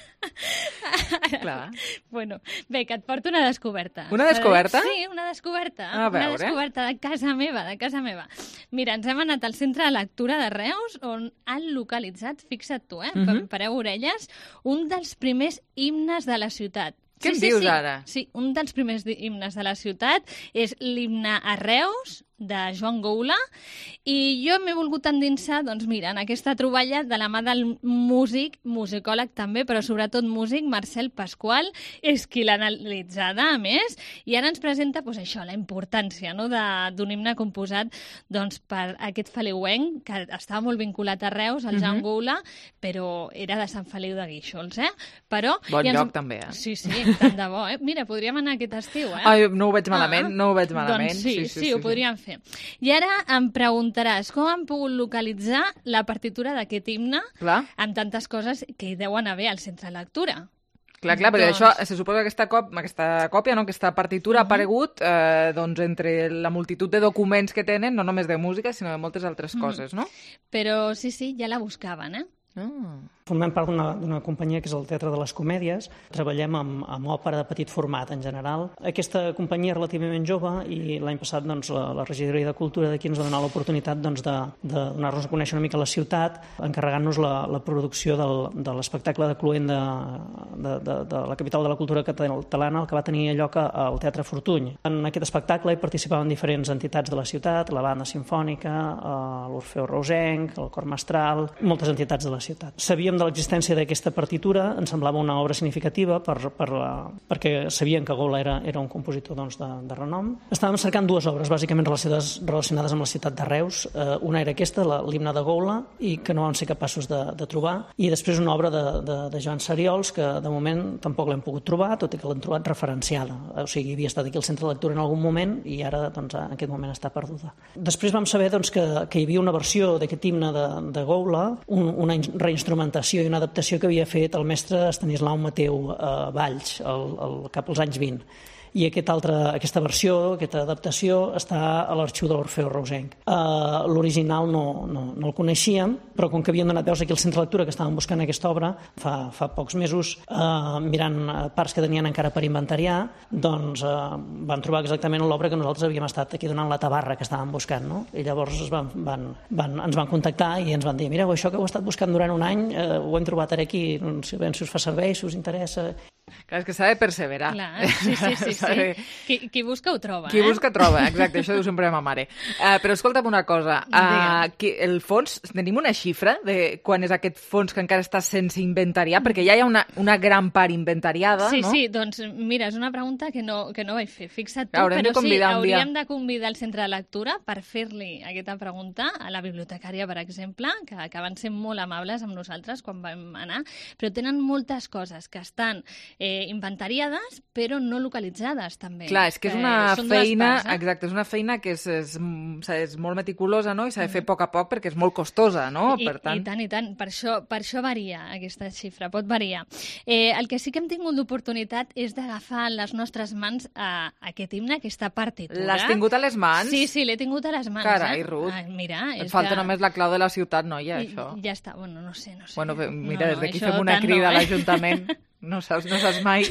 Clar. Bueno, bé, que et porto una descoberta. Una descoberta? Sí, una descoberta. A Una veure. descoberta de casa meva, de casa meva. Mira, ens hem anat al centre de lectura de Reus, on han localitzat, fixa't tu, eh, Mhm. pareu orelles, un dels primers himnes de la ciutat. Què em sí, dius sí. ara? Sí, un dels primers di- himnes de la ciutat és l'himne a Reus, de Joan Goula, i jo m'he volgut endinsar, doncs mira, en aquesta troballa de la mà del músic, musicòleg també, però sobretot músic, Marcel Pasqual, és qui l'ha analitzada, a més, i ara ens presenta, doncs això, la importància, no?, de- d'un himne composat, doncs, per aquest feliuenc, que estava molt vinculat a Reus, al Joan Mhm. Goula, però era de Sant Feliu de Guíxols, eh? Però... Bon i ens- lloc, també, eh? Sí, sí, tant de bo, eh? Mira, podríem anar aquest estiu, eh? Ai, no ho veig malament, no ho veig malament. Doncs sí, Sí, sí, sí, sí, sí, ho sí. podríem fer. I ara em preguntaràs com han pogut localitzar la partitura d'aquest himne Clar. amb tantes coses que hi deuen haver al centre de lectura. Clar, clar, perquè Doncs- això, se suposa que aquesta, cop, aquesta còpia, no, aquesta partitura ha aparegut eh, doncs, entre la multitud de documents que tenen, no només de música, sinó de moltes altres Mhm. coses, no? Però sí, sí, ja la buscaven, eh? Ah. Formem part d'una d'una companyia que és el Teatre de les Comèdies. Treballem amb, amb òpera de petit format, en general. Aquesta companyia és relativament jove i l'any passat doncs, la, la regidoria de Cultura d'aquí ens va donar l'oportunitat doncs, de, de donar-nos a conèixer una mica la ciutat, encarregant-nos la, la producció del, de l'espectacle de Cluent de, de, de, de la capital de la cultura catalana, el que va tenir lloc al Teatre Fortuny. En aquest espectacle hi participaven diferents entitats de la ciutat, la banda simfònica, eh, l'Orfeo Reusenc, el Cor Mestral, moltes entitats de la ciutat. Sabíem de l'existència d'aquesta partitura, ens semblava una obra significativa per, per la, perquè sabíem que Goula era, era un compositor doncs, de, de renom. Estàvem cercant dues obres bàsicament relacionades, relacionades amb la ciutat de Reus. Eh, una era aquesta, la- l'himne de Goula, i que no vam ser capaços de, de trobar, i després una obra de, de, de Joan Sariols, que de moment tampoc l'hem pogut trobar, tot i que l'hem trobat referenciada. O sigui, havia estat aquí al centre de lectura en algun moment i ara doncs, en aquest moment està perduda. Després vam saber doncs, que, que hi havia una versió d'aquest himne de, de Goula, un, una in- reinstrumentació i una adaptació que havia fet el mestre Estanislau Mateu eh, Valls el, el, cap als anys vint. I aquest altre, aquesta versió, aquesta adaptació, està a l'arxiu de l'Orfeo Reusenc. Uh, L'original no, no, no el coneixíem, però com que havien donat veus aquí al centre de lectura que estàvem buscant aquesta obra fa, fa pocs mesos, uh, mirant parts que tenien encara per inventariar, doncs uh, van trobar exactament l'obra que nosaltres havíem estat aquí donant la tabarra que estàvem buscant, no? I llavors es van, van, van, ens van contactar i ens van dir, mireu, això que heu estat buscant durant un any, uh, ho hem trobat ara aquí, si, si us fa servei, si us interessa. Clar, és que s'ha de perseverar. Clar, sí, sí, sí. sí. De... Qui, qui busca ho troba, Qui eh? busca troba, exacte, això diu sempre ma mare. Uh, però escolta'm una cosa, uh, que el fons, tenim una xifra de quan és aquest fons que encara està sense inventariar? Perquè ja hi ha una, una gran part inventariada, sí, no? Sí, sí, doncs mira, és una pregunta que no, que no vaig fer. Fixa't tu, haurem però de convidar sí, un dia. hauríem de convidar el centre de lectura per fer-li aquesta pregunta a la bibliotecària, per exemple, que, que van ser molt amables amb nosaltres quan vam anar, però tenen moltes coses que estan eh, inventariades però no localitzades, també. Clar, és que és una eh, feina, parts, eh? exacte, és una feina que és, és, és molt meticulosa, no? I s'ha de fer a poc a poc perquè és molt costosa, no? I, per tant... I tant, i tant. Per això, per això varia aquesta xifra, pot variar. Eh, el que sí que hem tingut l'oportunitat és d'agafar en les nostres mans a, a aquest himne, aquesta partitura. L'has tingut a les mans? Sí, sí, l'he tingut a les mans. Carai, eh? Ruth. Ai, mira, et és falta que... només la clau de la ciutat, noia, I, això. Ja està, bueno, no sé, no sé. Bueno, mira, no, des d'aquí no, fem una tant crida no, eh? a l'Ajuntament. No saps, no saps mai.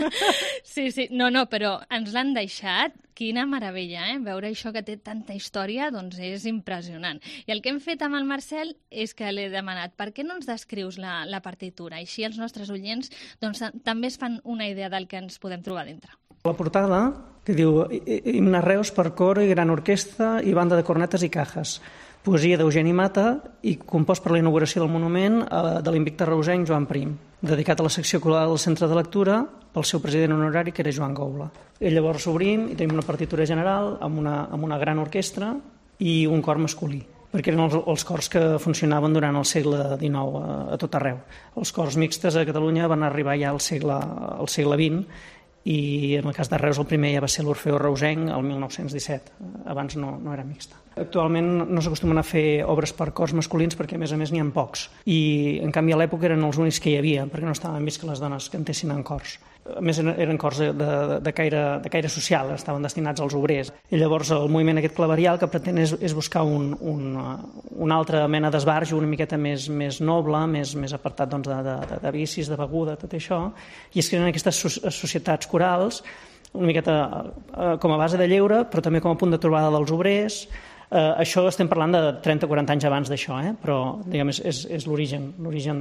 Sí, sí, no, no, però ens l'han deixat. Quina meravella, eh? Veure això que té tanta història, doncs és impressionant. I el que hem fet amb el Marcel és que l'he demanat, per què no ens descrius la, la partitura? Així els nostres oients doncs, també es fan una idea del que ens podem trobar dintre. La portada, que diu Himne Reus per coro i gran orquestra i banda de cornetes i cajes. Poesia d'Eugeni Mata i compost per la inauguració del monument de l'invicte reusenc Joan Prim, dedicat a la secció coral del centre de lectura pel seu president honorari, que era Joan Goula. I llavors obrim i tenim una partitura general amb una, amb una gran orquestra i un cor masculí, perquè eren els, els cors que funcionaven durant el segle dinou a, a tot arreu. Els cors mixtes a Catalunya van arribar ja al segle, al segle vint, i en el cas de Reus el primer ja va ser l'Orfeó Reusenc el mil nou-cents disset, abans no, no era mixta. Actualment no s'acostumen a fer obres per cors masculins perquè a més a més n'hi ha pocs, i en canvi a l'època eren els únics que hi havia perquè no estaven vist que les dones cantessin en cors. A més eren cors de, de, de, caire, de caire social, estaven destinats als obrers. I llavors el moviment aquest claverial que pretén és, és buscar un, un, una altra mena d'esbarjo una miqueta més, més noble, més, més apartat doncs, de, de, de vicis, de beguda, tot això, i es creen aquestes societats corals una miqueta eh, com a base de lleure, però també com a punt de trobada dels obrers. Eh, això estem parlant de trenta o quaranta anys abans d'això, eh? Però diguem, és, és, és l'origen l'origen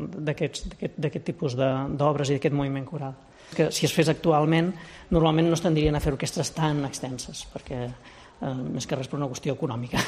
d'aquest tipus d'obres i d'aquest moviment coral. Que si es fes actualment, normalment no es tendrien a fer orquestres tan extenses, perquè eh, més que res per una qüestió econòmica.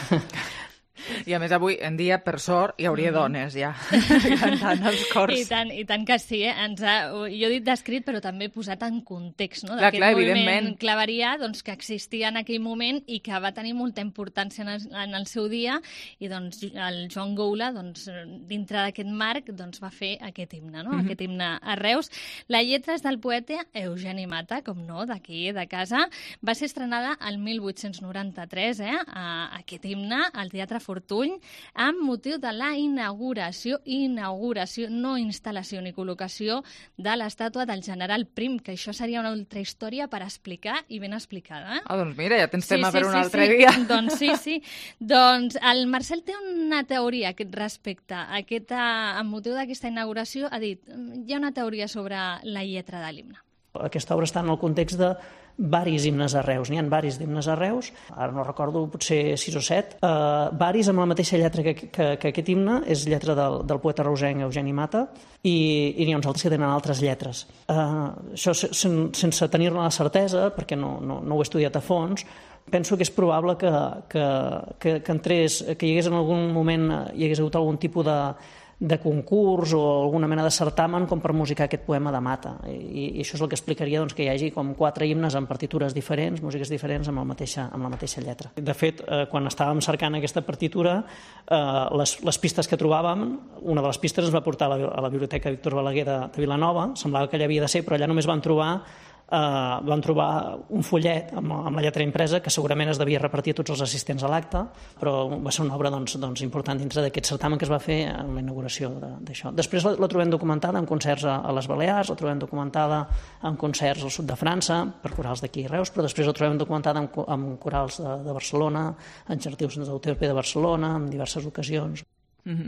I a més avui en dia, per sort, hi hauria dones ja cantant els cors. I tant, i tant que sí, eh? Ens ha, jo he dit descrit, però també posat en context, no? Clar, D'aquest clar, moviment evidentment. claverià doncs, que existia en aquell moment i que va tenir molta importància en el, en el seu dia, i doncs el Joan Goula, doncs, dintre d'aquest marc, doncs, va fer aquest himne, no? Mhm. Aquest himne a Reus. La lletra és del poeta Eugeni Mata, com no, d'aquí, de casa. Va ser estrenada el mil vuit-cents noranta-tres, eh? A, aquest himne al Teatre Fortuny, amb motiu de la inauguració, inauguració, no instal·lació ni col·locació de l'estàtua del general Prim, que això seria una altra història per explicar i ben explicada. Eh? Ah, doncs mira, ja tens tema sí, per sí, un sí, altre sí. dia. Doncs sí, sí. Doncs el Marcel té una teoria respecte a aquesta, amb motiu d'aquesta inauguració, ha dit, hi ha una teoria sobre la lletra de l'himne. Aquesta obra està en el context de varis himnes a Reus. N'hi ha varis d'himnes a Reus, ara no recordo, potser sis o set, uh, varis amb la mateixa lletra que, que, que aquest himne, és lletra del, del poeta reusenc Eugeni Mata, i, i n'hi ha uns altres que tenen altres lletres. Uh, això sen, sense tenir-ne la certesa, perquè no, no, no ho he estudiat a fons, penso que és probable que, que, que, que entrés, que hi hagués en algun moment, hi hagués hagut algun tipus de de concurs o alguna mena de certamen com per musicar aquest poema de Mata. I, i això és el que explicaria doncs, que hi hagi com quatre himnes amb partitures diferents, músiques diferents, amb la mateixa, amb la mateixa lletra. De fet, eh, quan estàvem cercant aquesta partitura, eh, les, les pistes que trobàvem, una de les pistes ens va portar a la, a la Biblioteca Víctor Balaguer de, de Vilanova, semblava que allà havia de ser, però allà només van trobar Uh, van trobar un fullet amb, amb la lletra impresa que segurament es devia repartir a tots els assistents a l'acte, però va ser una obra doncs, doncs, important dintre d'aquest certamen que es va fer en la inauguració d'això. Després la, la trobem documentada en concerts a, a les Balears, la trobem documentada en concerts al sud de França, per corals d'aquí a Reus, però després la trobem documentada en, en corals de, de Barcelona, en xertius de l'U T P de Barcelona, en diverses ocasions. Mm-hmm.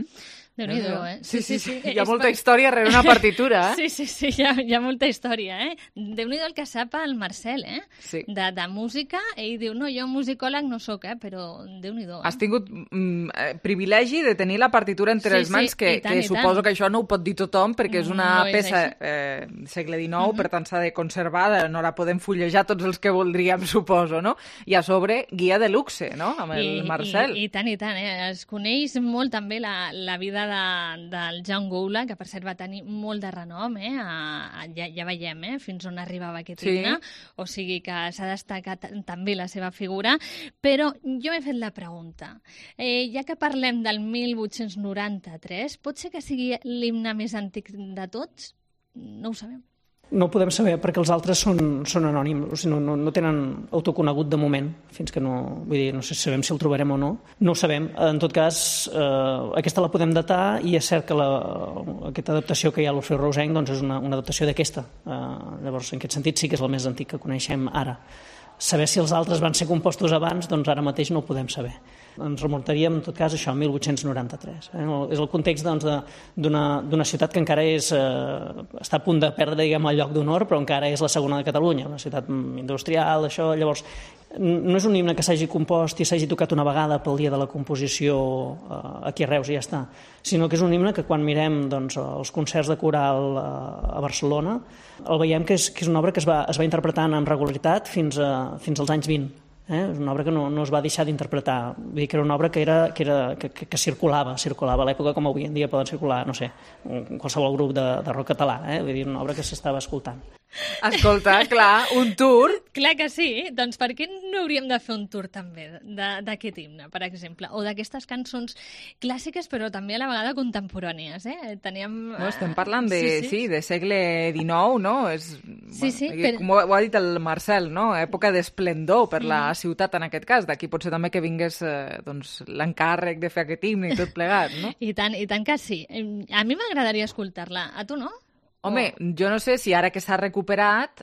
Déu-n'hi-do, eh? Sí, sí, sí. Hi ha molta història rere una partitura, eh? Sí, sí, sí, hi ha, hi ha molta història, eh? Déu-n'hi-do el que sap el Marcel, eh? Sí. De, de música, ell diu, no, jo musicòleg no sóc, eh? Però Déu-n'hi-do. Eh? Has tingut mm, privilegi de tenir la partitura entre Sí, les mans, sí, que, i tant, que i suposo tant. que això no ho pot dir tothom, perquè és una No és peça així. eh, segle dinou, per tant s'ha de conservar, no la podem fullejar tots els que voldríem, suposo, no? I a sobre, guia de luxe, no?, amb el I, Marcel. I, I tant, i tant, eh? Es coneix molt també la, la vida de, del John Goula, que per cert va tenir molt de renom, eh? A, a, ja, ja veiem, eh? Fins on arribava aquest Sí. himne, o sigui que s'ha destacat també la seva figura, però jo m'he fet la pregunta, eh, ja que parlem del mil vuit-cents noranta-tres, pot ser que sigui l'himne més antic de tots? No ho sabem. No ho podem saber perquè els altres són, són anònims, o sigui, no, no, no tenen autoconegut de moment, fins que no, vull dir, no sé si sabem si el trobarem o no. No ho sabem. En tot cas, eh, aquesta la podem datar i és cert que la, aquesta adaptació que hi ha a l'Orfeu Reusenc doncs és una, una adaptació d'aquesta. Eh, llavors, en aquest sentit, sí que és el més antic que coneixem ara. Saber si els altres van ser compostos abans, doncs ara mateix no ho podem saber. Ens remuntaríem, en tot cas, això, mil vuit-cents noranta-tres. Eh? És el context doncs, d'una d'una ciutat que encara és, eh, està a punt de perdre, diguem, el lloc d'honor, però encara és la segona de Catalunya, una ciutat industrial, això. Llavors, no és un himne que s'hagi compost i s'hagi tocat una vegada pel dia de la composició eh, aquí a Reus i ja està, sinó que és un himne que quan mirem doncs, els concerts de coral a, a Barcelona el veiem que és, que és una obra que es va, es va interpretant amb regularitat fins, a, fins als anys vint. Eh? És una obra que no, no es va deixar d'interpretar. Vull dir que era una obra que, era, que, era, que, que, que circulava, circulava a l'època com avui en dia poden circular, no sé, qualsevol grup de, de rock català. Eh? Vull dir, una obra que s'estava escoltant. Escolta, clar, un tour... Clar que sí, doncs per què no hauríem de fer un tour també d'aquest himne, per exemple, o d'aquestes cançons clàssiques però també a la vegada contemporànies, eh? Teníem... No, estem parlant de, sí, sí. Sí, de segle dinou, no? És, sí, sí, bueno, com ho, ho ha dit el Marcel, no? Època d'esplendor per la mm. ciutat en aquest cas, d'aquí potser també que vingués eh, doncs, l'encàrrec de fer aquest himne i tot plegat, no? I tant, i tant que sí. A mi m'agradaria escoltar-la, a tu no? Home, jo no sé si ara que s'ha recuperat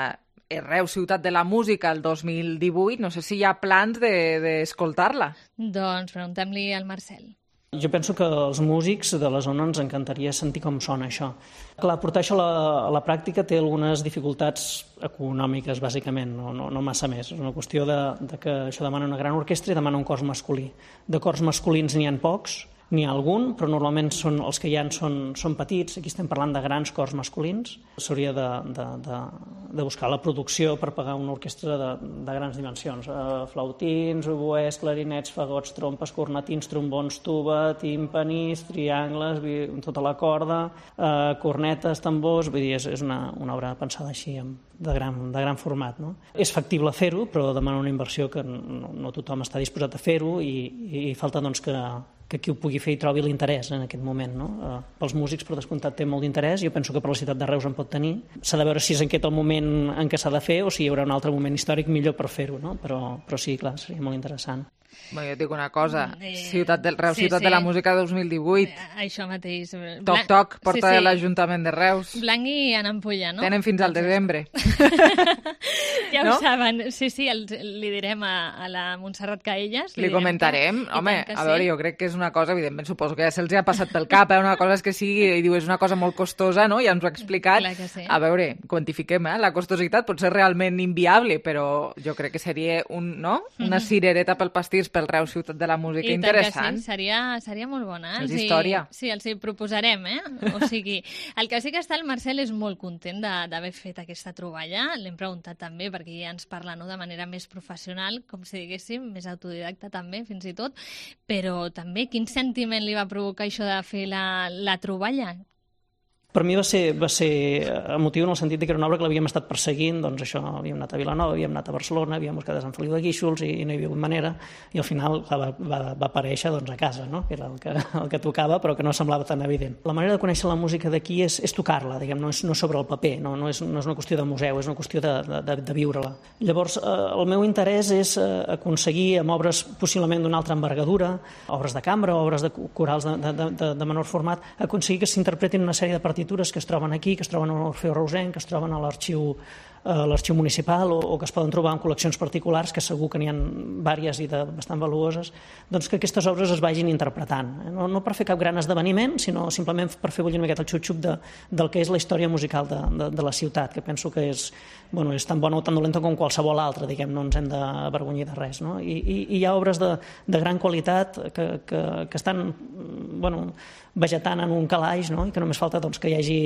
eh, Reus, ciutat de la música, el dos mil divuit, no sé si hi ha plans d'escoltar-la. De, doncs preguntem-li al Marcel. Jo penso que als músics de la zona ens encantaria sentir com sona això. Clar, portar això a la, a la pràctica té algunes dificultats econòmiques, bàsicament, no, no, no massa més. És una qüestió de, de que això demana una gran orquestra i demana un cos masculí. De cors masculins n'hi ha pocs, n'hi ha algun, però normalment són, els que hi ha són, són petits. Aquí estem parlant de grans cors masculins. S'hauria de, de, de, de buscar la producció per pagar una orquestra de, de grans dimensions. Uh, flautins, oboès, clarinets, fagots, trompes, cornetins, trombons, tuba, timpanis, triangles, tota la corda, uh, cornetes, tambors... Vull dir, és, és una, una obra pensada així, de gran, de gran format. No? És factible fer-ho, però demana una inversió que no, no tothom està disposat a fer-ho i, i falta doncs, que que qui ho pugui fer i trobi l'interès en aquest moment. No? Eh, pels músics, per descomptat, té molt d'interès. Jo penso que per la ciutat de Reus en pot tenir. S'ha de veure si és aquest el moment en què s'ha de fer o si hi haurà un altre moment històric millor per fer-ho. No? Però, però sí, clar, seria molt interessant. Bé, jo et dic una cosa, Eh, Ciutat del Reus, sí, Ciutat sí. de la Música dos mil divuit. Eh, Això mateix. Toc, toc, porta sí, sí. de l'Ajuntament de Reus. Blanc i en ampolla, no? Tenen fins al desembre. Ja No? ho saben. Sí, sí, el, li direm a, a la Montserrat Caelles. Li comentarem. Que, Home, que a veure, sí. jo crec que és una cosa, evidentment, suposo que ja se'ls ha passat pel cap, eh? Una cosa és que sigui, i diu, és una cosa molt costosa, no? Ja ens ho ha explicat. Clar que sí. A veure, quantifiquem, eh? La costositat pot ser realment inviable, però jo crec que seria un, no? Una Mhm. cirereta pel pastís pel Reus, Ciutat de la Música. I tant Interessant. que sí, seria, seria molt bona. És Els hi- història. Sí, els hi proposarem, eh? O sigui, el que sí que està el Marcel és molt content de- d'haver fet aquesta troballa. L'hem preguntat també perquè ja ens parla, no?, de manera més professional, com si diguéssim, més autodidacta també, fins i tot. Però també, quin sentiment li va provocar això de fer la, la troballa? Per mi va ser, va ser emotiu en el sentit que era una obra que l'havíem estat perseguint, doncs això, havíem anat a Vilanova, havíem anat a Barcelona, havíem buscat a Sant Feliu de Guíxols i, i no hi havia hagut manera, i al final clar, va, va, va aparèixer doncs, a casa, no? Que era el que, el que tocava, però que no semblava tan evident. La manera de conèixer la música d'aquí és, és tocar-la, diguem, no és, no és sobre el paper, no, no, és, no és una qüestió de museu, és una qüestió de, de, de viure-la. Llavors, eh, el meu interès és eh, aconseguir, amb obres possiblement d'una altra envergadura, obres de cambra, obres de corals de, de, de, de menor format, aconseguir que s'interpretin una sèrie de partitures que es troben aquí, que es troben a l'Orfeu Reusenc, que es troben a l'Arxiu a l'arxiu municipal o, o que es poden trobar en col·leccions particulars, que segur que n'hi ha vàries i de bastant valuoses, doncs que aquestes obres es vagin interpretant. No, no per fer cap gran esdeveniment, sinó simplement per fer bullir una miqueta el xup-xup de, del que és la història musical de, de, de la ciutat, que penso que és, bueno, és tan bona o tan dolenta com qualsevol altra, diguem, no ens hem d'avergonyir de res. No? I, i, I hi ha obres de, de gran qualitat que, que, que estan, bueno, vegetant en un calaix, no? I que només falta doncs, que hi hagi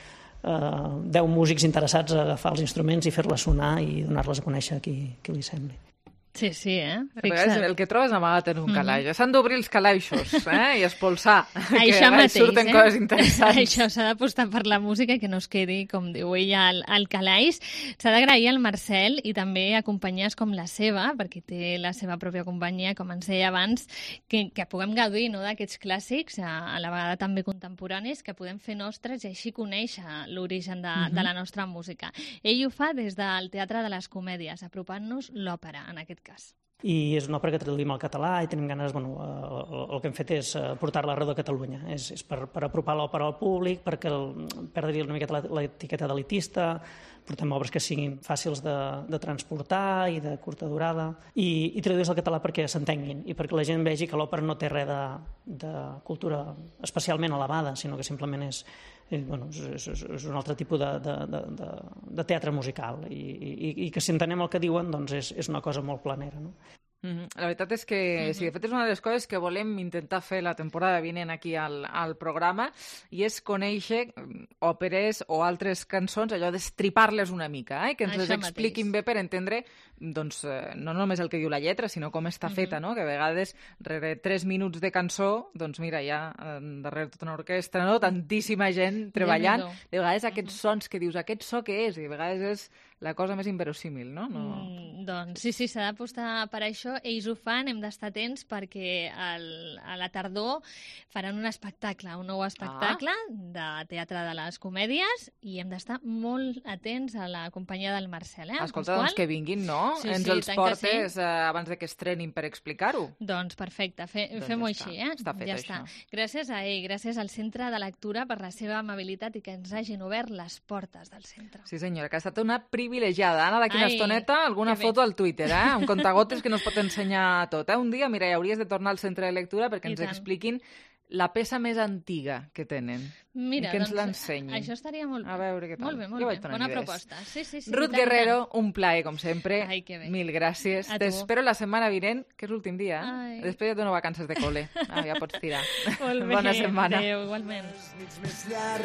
Uh, deu músics interessats a agafar els instruments i fer-les sonar i donar-les a conèixer a qui, qui li sembli. Sí, sí, eh? Fixa't. El que trobes amagat en un calaix. Mm-hmm. S'han d'obrir els calaixos, eh? I espolsar. Això mateix, surten eh? coses interessants. Això s'ha d'apostar per la música i que no es quedi, com diu ella, al, al calaix. S'ha d'agrair al Marcel i també a companyies com la seva, perquè té la seva pròpia companyia, com ens deia abans, que, que puguem gaudir, no?, d'aquests clàssics, a, a la vegada també contemporanis, que podem fer nostres i així conèixer l'origen de, mm-hmm. de la nostra música. Ell ho fa des del Teatre de les Comèdies, apropant-nos l'òpera, en aquest cas. I és una òpera que traduïm al català i tenim ganes, bueno, el, el que hem fet és portar-la arreu de Catalunya. És, és per, per apropar l'òpera al públic, perquè el, perdri una miqueta l'etiqueta d'elitista, portem obres que siguin fàcils de, de transportar i de curta durada, i, i traduir al català perquè s'entenguin i perquè la gent vegi que l'òpera no té res de, de cultura especialment elevada, sinó que simplement és, és, bueno, és, és, és un altre tipus de, de, de, de teatre musical i, i, i que si entenem el que diuen doncs és, és una cosa molt planera, no? Mm-hmm. La veritat és que, mm-hmm. sí, de fet és una de les coses que volem intentar fer la temporada vinent aquí al, al programa, i és conèixer òperes o altres cançons, allò d'estripar-les una mica, eh? Que ens les expliquin bé per entendre doncs, no només el que diu la lletra, sinó com està feta, no? Que a vegades, rere tres minuts de cançó, doncs mira, hi ha darrere tota una orquestra, no? Tantíssima gent treballant. De vegades aquests sons que dius, aquest so què és? I a vegades és la cosa més inverosímil, no? no... Mm, doncs sí, sí, s'ha d'apostar per això. Ells ho fan, hem d'estar atents perquè el, a la tardor faran un espectacle, un nou espectacle ah. de Teatre de les Comèdies, i hem d'estar molt atents a la companyia del Marcel. Eh? Escolta, doncs que vinguin, no? Sí, Ens sí, els portes sí. eh, abans de que estrenin per explicar-ho. Doncs perfecte, Fe, doncs fem-ho ja així. Eh? Està fet, ja això. Està. Gràcies a ell, gràcies al Centre de Lectura per la seva amabilitat i que ens hagin obert les portes del centre. Sí, senyora, que ha estat una privilegiada. Anna, d'aquí una estoneta, alguna foto al Twitter, eh? Un contagotes que no es pot ensenyar tot. Eh? Un dia, mira, hauries de tornar al Centre de Lectura perquè ens expliquin la peça més antiga que tenen. Mira, i que ens doncs, l'ensenyin. Això estaria molt bé. A veure què tal. Molt bé, molt bé. Bona idees. Proposta. Sí, sí, sí, Ruth Guerrero, un plaer, com sempre. Ai, que bé. Mil gràcies. T'espero la setmana vinent, que és l'últim dia. Eh? Després ja et dono vacances de col·le. Ah, ja pots tirar. Molt bé. Bona setmana. Adéu, igualment. Les nits més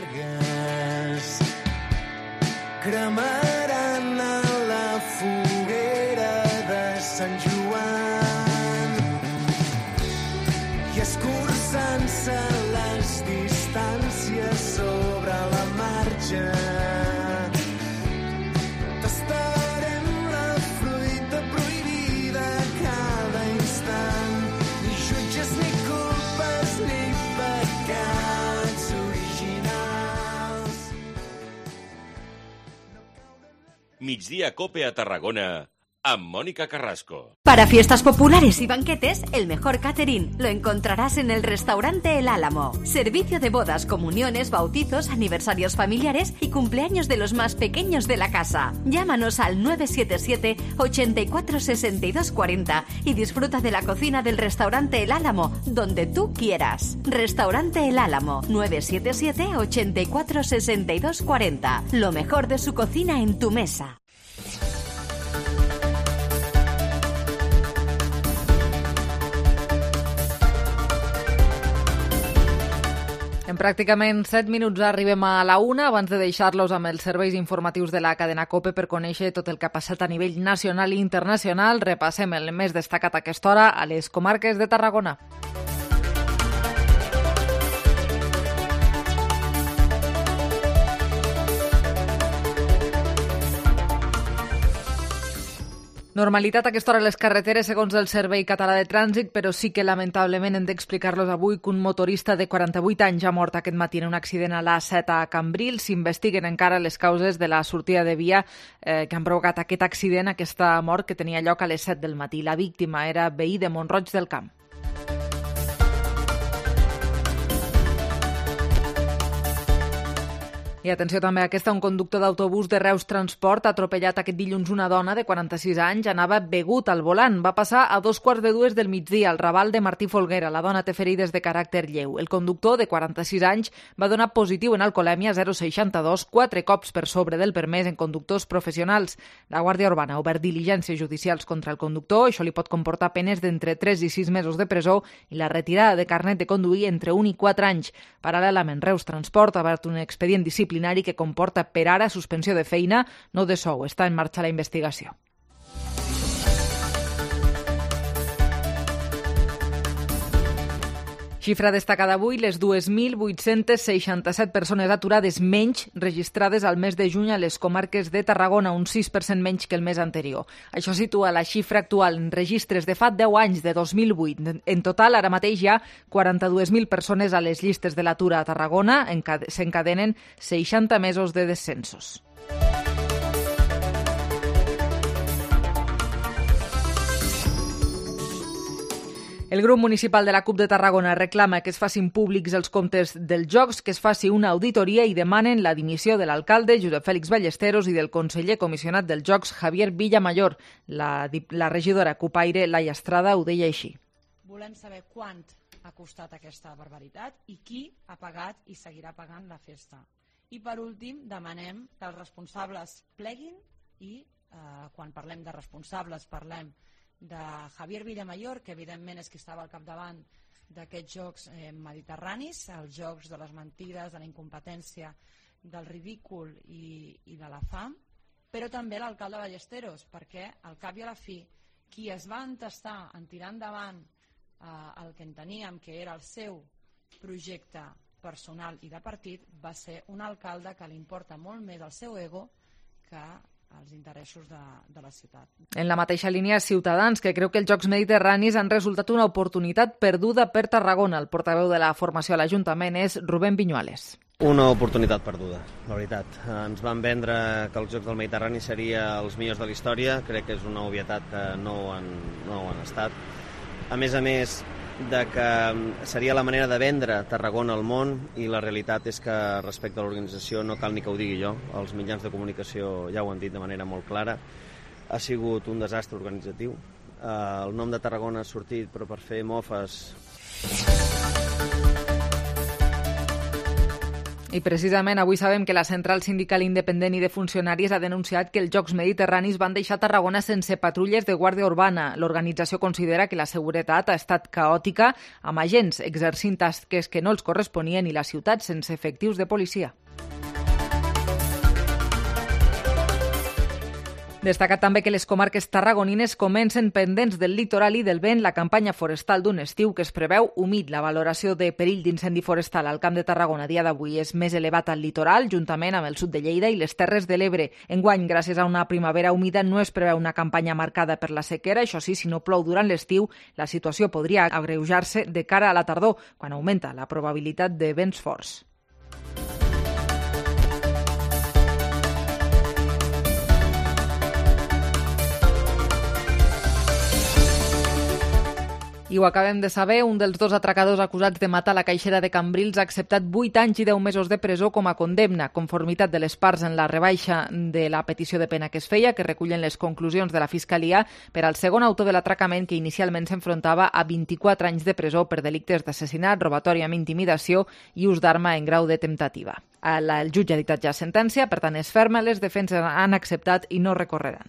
llargues cremaran a la foguera de Sant Joan i escurçant-se les distàncies sobre la marxa. Tastarem la fruita prohibida cada instant, ni jutges ni culpes ni pecats originals. Migdia Cope a Tarragona amb Mónica Carrasco. Para fiestas populares y banquetes, el mejor catering lo encontrarás en el restaurante El Álamo. Servicio de bodas, comuniones, bautizos, aniversarios familiares y cumpleaños de los más pequeños de la casa. Llámanos al nueve siete siete, ochenta y cuatro, sesenta y dos cuarenta y disfruta de la cocina del restaurante El Álamo, donde tú quieras. Restaurante El Álamo, nueve siete siete, ochenta y cuatro, sesenta y dos cuarenta. Lo mejor de su cocina en tu mesa. En pràcticament set minuts arribem a la una, abans de deixar-los amb els serveis informatius de la cadena COPE per conèixer tot el que ha passat a nivell nacional i internacional. Repassem el més destacat a aquesta hora a les comarques de Tarragona. Normalitat a aquesta hora a les carreteres segons el Servei Català de Trànsit, però sí que lamentablement hem d'explicar-los avui que un motorista de quaranta-vuit anys ha mort aquest matí en un accident a l'A set a Cambrils. S'investiguen encara les causes de la sortida de via eh, que han provocat aquest accident, aquesta mort que tenia lloc a les set del matí. La víctima era veí de Mont-roig del Camp. I atenció també a aquesta, un conductor d'autobús de Reus Transport ha atropellat aquest dilluns una dona de quaranta-sis anys, anava begut al volant. Va passar a dos quarts de dues del migdia al Raval de Martí Folguera. La dona té ferides de caràcter lleu. El conductor, de quaranta-sis anys, va donar positiu en alcoholèmia zero coma seixanta-dos, quatre cops per sobre del permès en conductors professionals. La Guàrdia Urbana ha obert diligències judicials contra el conductor. Això li pot comportar penes d'entre tres i sis mesos de presó i la retirada de carnet de conduir entre un i quatre anys. Paral·lelament, Reus Transport ha obert un expedient disciplinari que comporta per ara suspensió de feina, no de sou. Està en marxa la investigació. Xifra destacada avui, les dos mil vuit-cents seixanta-set persones aturades menys registrades al mes de juny a les comarques de Tarragona, un sis per cent menys que el mes anterior. Això situa la xifra actual en registres de fa deu anys, de dos mil vuit. En total, ara mateix hi ha quaranta-dues mil persones a les llistes de l'atur a Tarragona, s'encadenen seixanta mesos de descensos. El grup municipal de la CUP de Tarragona reclama que es facin públics els comptes dels Jocs, que es faci una auditoria i demanen la dimissió de l'alcalde Josep Fèlix Ballesteros i del conseller comissionat dels Jocs Javier Villamayor. La, la regidora cupaire Laia Estrada ho deia així. Volem saber quant ha costat aquesta barbaritat i qui ha pagat i seguirà pagant la festa. I per últim demanem que els responsables pleguin i eh, quan parlem de responsables parlem de Javier Villamayor, que evidentment és qui estava al capdavant d'aquests jocs eh, mediterranis, els jocs de les mentides, de la incompetència, del ridícul i, i de la fam, però també l'alcalde Ballesteros, perquè al cap i a la fi qui es va entestar en tirar endavant eh, el que enteníem que era el seu projecte personal i de partit va ser un alcalde que li importa molt més el seu ego que els interessos de, de la ciutat. En la mateixa línia, Ciutadans, que creu que els Jocs Mediterranis han resultat una oportunitat perduda per Tarragona. El portaveu de la formació a l'Ajuntament és Rubén Viñuales. Una oportunitat perduda, la veritat. Ens van vendre que els Jocs del Mediterrani serien els millors de la història. Crec que és una obvietat que no ho han, no ho han estat. A més a més, de que seria la manera de vendre Tarragona al món i la realitat és que respecte a l'organització no cal ni que ho digui jo, els mitjans de comunicació ja ho han dit de manera molt clara, ha sigut un desastre organitzatiu. El nom de Tarragona ha sortit però per fer mofes. I precisament avui sabem que la Central Sindical Independent i de Funcionaris ha denunciat que els Jocs Mediterranis van deixar Tarragona sense patrulles de Guàrdia Urbana. L'organització considera que la seguretat ha estat caòtica, amb agents exercint tasques que no els corresponien i la ciutat sense efectius de policia. Destacat també que les comarques tarragonines comencen pendents del litoral i del vent la campanya forestal d'un estiu que es preveu humit. La valoració de perill d'incendi forestal al Camp de Tarragona a dia d'avui és més elevat al litoral, juntament amb el sud de Lleida i les Terres de l'Ebre. Enguany, gràcies a una primavera humida, no es preveu una campanya marcada per la sequera. Això sí, si no plou durant l'estiu, la situació podria agreujar-se de cara a la tardor, quan augmenta la probabilitat de vents forts. I ho acabem de saber, un dels dos atracadors acusats de matar la caixera de Cambrils ha acceptat vuit anys i deu mesos de presó com a condemna, conformitat de les parts en la rebaixa de la petició de pena que es feia, que recullen les conclusions de la Fiscalia per al segon autor de l'atracament, que inicialment s'enfrontava a vint-i-quatre anys de presó per delictes d'assassinat, robatori amb intimidació i ús d'arma en grau de temptativa. El jutge ha dictat ja sentència, per tant és ferma, les defenses han acceptat i no recorreran.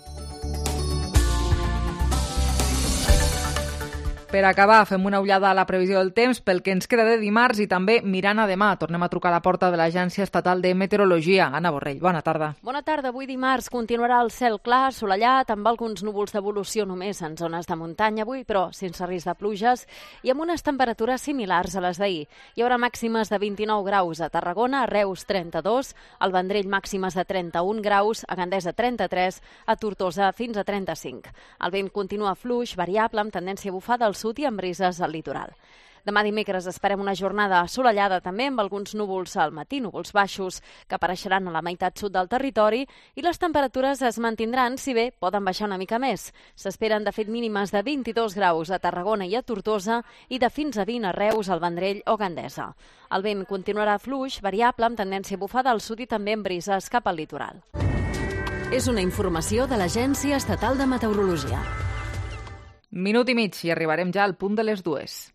Per acabar, fem una ullada a la previsió del temps pel que ens queda de dimarts i també mirant a demà. Tornem a trucar a la porta de l'Agència Estatal de Meteorologia. Anna Borrell, bona tarda. Bona tarda. Avui dimarts continuarà el cel clar, assolellat, amb alguns núvols d'evolució només en zones de muntanya avui, però sense risc de pluges i amb unes temperatures similars a les d'ahir. Hi haurà màximes de vint-i-nou graus a Tarragona, a Reus trenta-dos, al Vendrell màximes de trenta-un graus, a Gandesa trenta-tres, a Tortosa fins a trenta-cinc. El vent continua fluix, variable, amb tendència a bufar del sud i amb brises al litoral. Demà dimecres esperem una jornada assolellada també amb alguns núvols al matí, núvols baixos que apareixeran a la meitat sud del territori i les temperatures es mantindran, si bé poden baixar una mica més. S'esperen de fet mínimes de vint-i-dos graus a Tarragona i a Tortosa i de fins a vint a Reus, al Vendrell o Gandesa. El vent continuarà fluix, variable, amb tendència a bufar del sud i també amb brises cap al litoral. És una informació de l'Agència Estatal de Meteorologia. Minut i mig i arribarem ja al punt de les dues.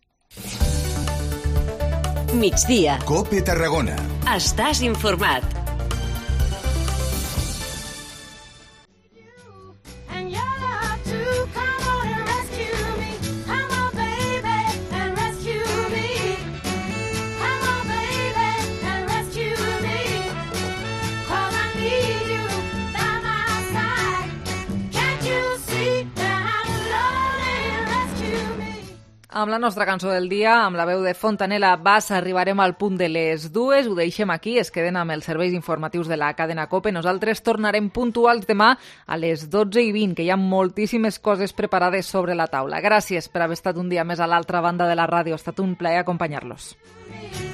Migdia. Cope Tarragona. Estàs informat. Amb la nostra cançó del dia, amb la veu de Fontanella Bass, arribarem al punt de les dues. Ho deixem aquí, es queden amb els serveis informatius de la cadena COPE. Nosaltres tornarem puntuals demà a les dotze i vint, que hi ha moltíssimes coses preparades sobre la taula. Gràcies per haver estat un dia més a l'altra banda de la ràdio. Ha estat un plaer acompanyar-los.